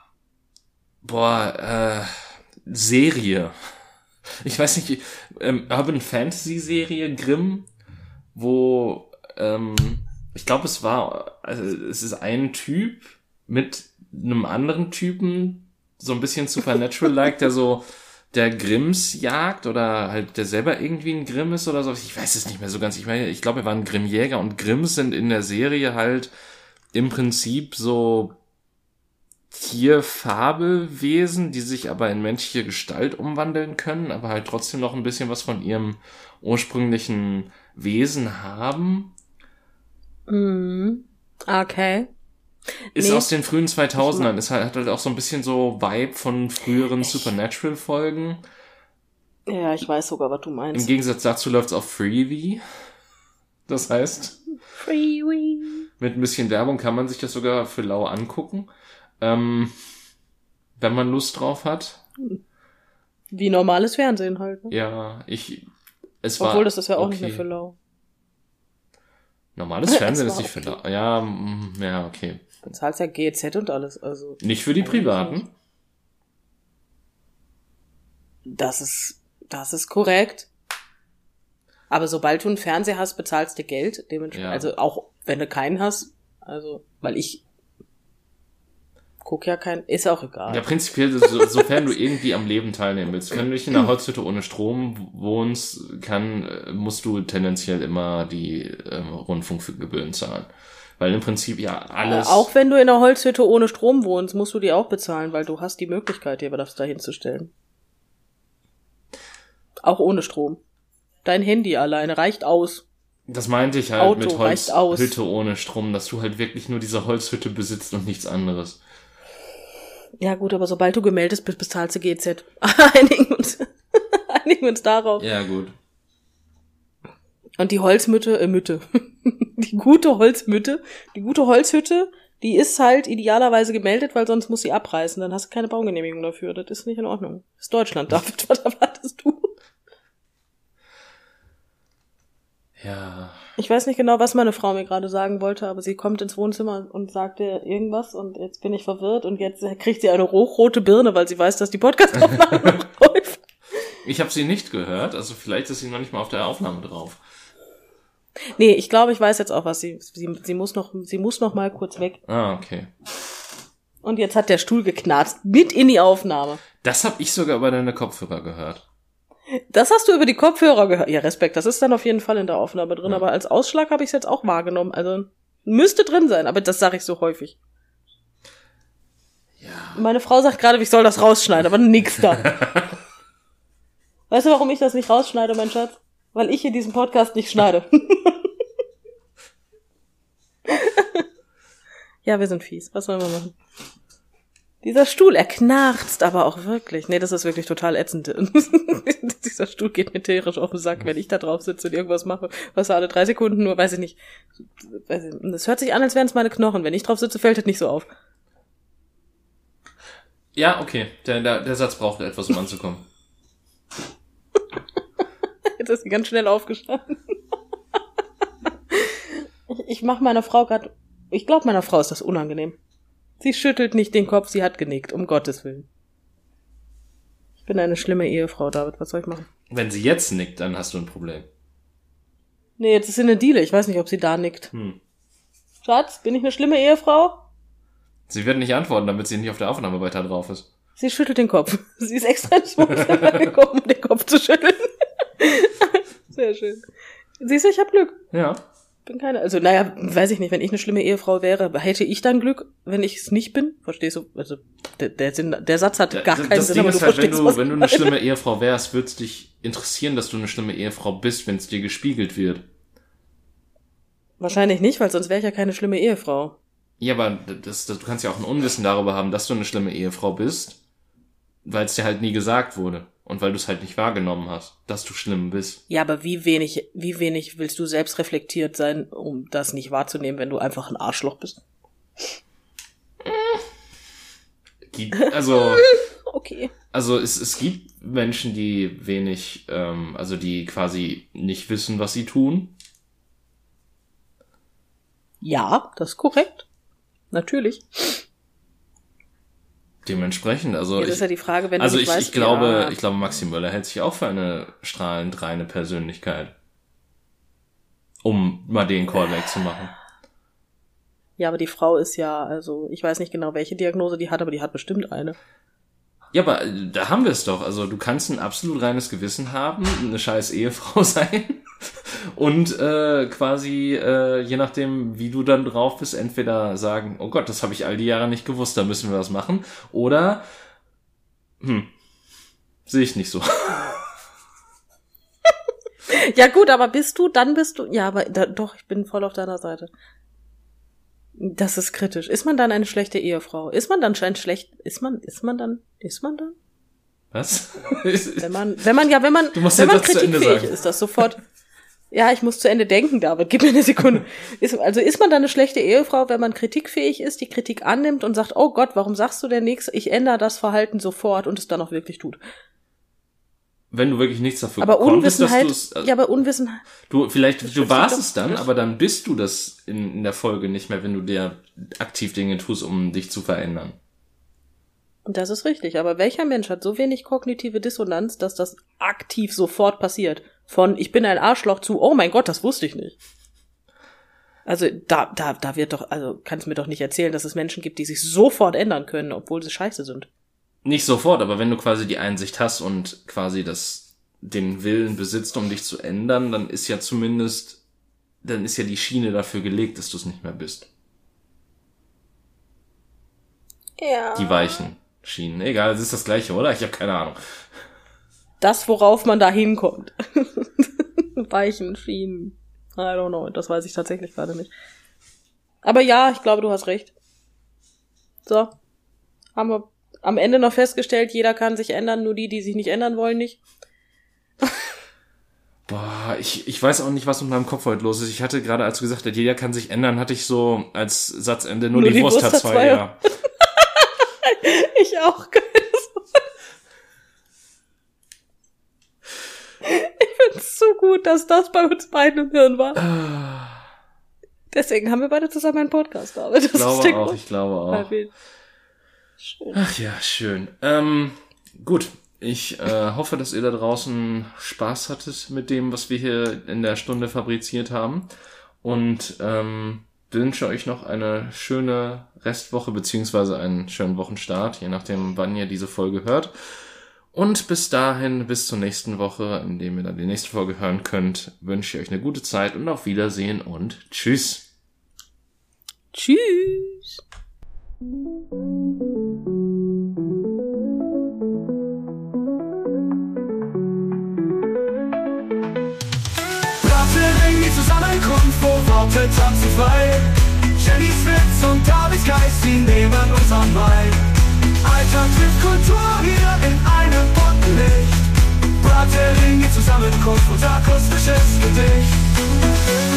Serie. Ich weiß nicht, Urban Fantasy Serie Grimm, wo ich glaube, es ist ein Typ mit einem anderen Typen, so ein bisschen Supernatural-like, der Grimms jagt oder halt der selber irgendwie ein Grimm ist oder so. Ich weiß es nicht mehr so ganz. Ich glaube, er war ein Grimmjäger und Grimms sind in der Serie halt im Prinzip so Tierfabelwesen, die sich aber in menschliche Gestalt umwandeln können, aber halt trotzdem noch ein bisschen was von ihrem ursprünglichen Wesen haben. Okay. Ist Nee. aus den frühen 2000ern, hat halt auch so ein bisschen so Vibe von früheren Supernatural-Folgen. Ja, ich weiß sogar, was du Im meinst. Gegensatz dazu läuft's auf Freevee. Das heißt, Freeway. mit ein bisschen Werbung kann man sich das sogar für lau angucken. Wenn man Lust drauf hat. Wie normales Fernsehen halt. Ne? Ja, Obwohl, das ist ja auch okay. nicht mehr für lau. Normales Fernsehen Es ist war nicht für okay. lau. Ja, okay. Du zahlst ja GEZ und alles, also. Nicht für die Privaten. Das ist korrekt. Aber sobald du einen Fernseher hast, bezahlst du Geld. Dementsprechend, Ja. Also auch wenn du keinen hast, also, weil ich guck ja keinen, ist auch egal. Ja, prinzipiell, sofern du irgendwie am Leben teilnehmen willst. Wenn du nicht in einer Holzhütte ohne Strom wohnst, musst du tendenziell immer die Rundfunkgebühren zahlen. Weil im Prinzip ja alles... Auch wenn du in einer Holzhütte ohne Strom wohnst, musst du die auch bezahlen, weil du hast die Möglichkeit, dir das da hinzustellen. Auch ohne Strom. Dein Handy alleine reicht aus. Das meinte ich halt Auto mit reicht aus. Holzhütte ohne Strom, dass du halt wirklich nur diese Holzhütte besitzt und nichts anderes. Ja gut, aber sobald du gemeldet bist, bezahlst du GZ. Einigen uns darauf. Ja, gut. Und die Holzmütte, die gute Holzhütte Die ist halt idealerweise gemeldet, weil sonst muss sie abreißen. Dann hast du keine Baugenehmigung dafür. Das ist nicht in Ordnung. Das ist Deutschland, David. Was erwartest du? Ja. Ich weiß nicht genau, was meine Frau mir gerade sagen wollte, aber sie kommt ins Wohnzimmer und sagte irgendwas und jetzt bin ich verwirrt und jetzt kriegt sie eine hochrote Birne, weil sie weiß, dass die Podcast-Aufnahme noch läuft. Ich habe sie nicht gehört, also vielleicht ist sie noch nicht mal auf der Aufnahme drauf. Nee, ich glaube, ich weiß jetzt auch, was sie muss noch mal kurz weg. Ah, okay. Und jetzt hat der Stuhl geknarzt, mit in die Aufnahme. Das habe ich sogar über deine Kopfhörer gehört. Das hast du über die Kopfhörer gehört. Ja, Respekt, das ist dann auf jeden Fall in der Aufnahme drin, aber als Ausschlag habe ich es jetzt auch wahrgenommen. Also müsste drin sein, aber das sage ich so häufig. Ja. Meine Frau sagt gerade, ich soll das rausschneiden, aber nix da. Weißt du, warum ich das nicht rausschneide, mein Schatz? Weil ich hier diesen Podcast nicht schneide. Ja, wir sind fies. Was sollen wir machen? Dieser Stuhl, er knarzt aber auch wirklich. Nee, das ist wirklich total ätzend. Dieser Stuhl geht mir tierisch auf den Sack, wenn ich da drauf sitze und irgendwas mache, was alle 3 Sekunden nur, weiß ich nicht. Das hört sich an, als wären es meine Knochen. Wenn ich drauf sitze, fällt das nicht so auf. Ja, okay. Der Satz braucht etwas, um anzukommen. Jetzt ist sie ganz schnell aufgestanden. Ich mache meiner Frau gerade... Ich glaube, meiner Frau ist das unangenehm. Sie schüttelt nicht den Kopf, sie hat genickt, um Gottes Willen. Ich bin eine schlimme Ehefrau, David, was soll ich machen? Wenn sie jetzt nickt, dann hast du ein Problem. Nee, jetzt ist sie eine Diele, ich weiß nicht, ob sie da nickt. Schatz, bin ich eine schlimme Ehefrau? Sie wird nicht antworten, damit sie nicht auf der Aufnahme weiter drauf ist. Sie schüttelt den Kopf. Sie ist extra ins Wohnzimmer gekommen, um den Kopf zu schütteln. Sehr schön. Siehst du, ich hab Glück. Ja. Bin keine, also naja, weiß ich nicht, wenn ich eine schlimme Ehefrau wäre, hätte ich dann Glück, wenn ich es nicht bin? Verstehst du? Also der Satz hat gar keinen Sinn, aber du verstehst, was wenn du eine schlimme Ehefrau wärst, würde es dich interessieren, dass du eine schlimme Ehefrau bist, wenn es dir gespiegelt wird. Wahrscheinlich nicht, weil sonst wäre ich ja keine schlimme Ehefrau. Ja, aber du kannst ja auch ein Unwissen darüber haben, dass du eine schlimme Ehefrau bist, weil es dir halt nie gesagt wurde. Und weil du es halt nicht wahrgenommen hast, dass du schlimm bist. Ja, aber wie wenig willst du selbst reflektiert sein, um das nicht wahrzunehmen, wenn du einfach ein Arschloch bist? Also, okay. Also es gibt Menschen, die wenig, die quasi nicht wissen, was sie tun. Ja, das ist korrekt. Natürlich. Dementsprechend, also das ist ja die Frage, wenn du also nicht weißt, ich glaube, Maxi Möller hält sich auch für eine strahlend reine Persönlichkeit. Um mal den Callback zu machen. Ja, aber die Frau ist ja, also ich weiß nicht genau, welche Diagnose die hat, aber die hat bestimmt eine. Ja, aber da haben wir es doch. Also du kannst ein absolut reines Gewissen haben, eine scheiß Ehefrau sein und je nachdem, wie du dann drauf bist, entweder sagen, oh Gott, das habe ich all die Jahre nicht gewusst, da müssen wir was machen, oder sehe ich nicht so. Ja gut, aber ja, aber doch, ich bin voll auf deiner Seite. Das ist kritisch. Ist man dann eine schlechte Ehefrau? Ist man dann? Was? Wenn man kritikfähig ist, das sofort. Ja, ich muss zu Ende denken, David, gib mir eine Sekunde. Ist man dann eine schlechte Ehefrau, wenn man kritikfähig ist, die Kritik annimmt und sagt, oh Gott, warum sagst du denn nichts? Ich ändere das Verhalten sofort und es dann auch wirklich tut. Wenn du wirklich nichts dafür aber konntest, dass Unwissenheit, du es... ja, aber Unwissenheit... Du warst es dann, aber dann bist du das in der Folge nicht mehr, wenn du dir aktiv Dinge tust, um dich zu verändern. Und das ist richtig, aber welcher Mensch hat so wenig kognitive Dissonanz, dass das aktiv sofort passiert? Von, ich bin ein Arschloch zu, oh mein Gott, das wusste ich nicht. Also, da wird doch, also, kannst mir doch nicht erzählen, dass es Menschen gibt, die sich sofort ändern können, obwohl sie scheiße sind. Nicht sofort, aber wenn du quasi die Einsicht hast und quasi den Willen besitzt, um dich zu ändern, dann ist ja die Schiene dafür gelegt, dass du es nicht mehr bist. Ja. Die weichen Schienen. Egal, es ist das Gleiche, oder? Ich habe keine Ahnung. Das, worauf man da hinkommt. Weichen Schienen. I don't know, das weiß ich tatsächlich gerade nicht. Aber ja, ich glaube, du hast recht. So. Haben wir am Ende noch festgestellt, jeder kann sich ändern, nur die sich nicht ändern wollen, nicht. Boah, ich weiß auch nicht, was mit meinem Kopf heute los ist. Ich hatte gerade, als du gesagt hast, jeder kann sich ändern, hatte ich so als Satzende, nur die Wurst hat zwei Eier. Ich auch. Ich find's so gut, dass das bei uns beiden im Hirn war. Deswegen haben wir beide zusammen einen Podcast gearbeitet. Ich glaube auch. Schön. Ach ja, schön. Gut. Ich hoffe, dass ihr da draußen Spaß hattet mit dem, was wir hier in der Stunde fabriziert haben. Und wünsche euch noch eine schöne Restwoche beziehungsweise einen schönen Wochenstart, je nachdem, wann ihr diese Folge hört. Und bis dahin, bis zur nächsten Woche, in dem ihr dann die nächste Folge hören könnt, wünsche ich euch eine gute Zeit und auf Wiedersehen und tschüss. Tschüss. Die Zusammenkunft, wo Worte tanzen frei. Jennys Witz und Davids Geist, sie nehmen uns an Mai. Alltag trifft Kultur hier in einem bunten Licht. Bratering, die Zusammenkunft und akustisches Gedicht.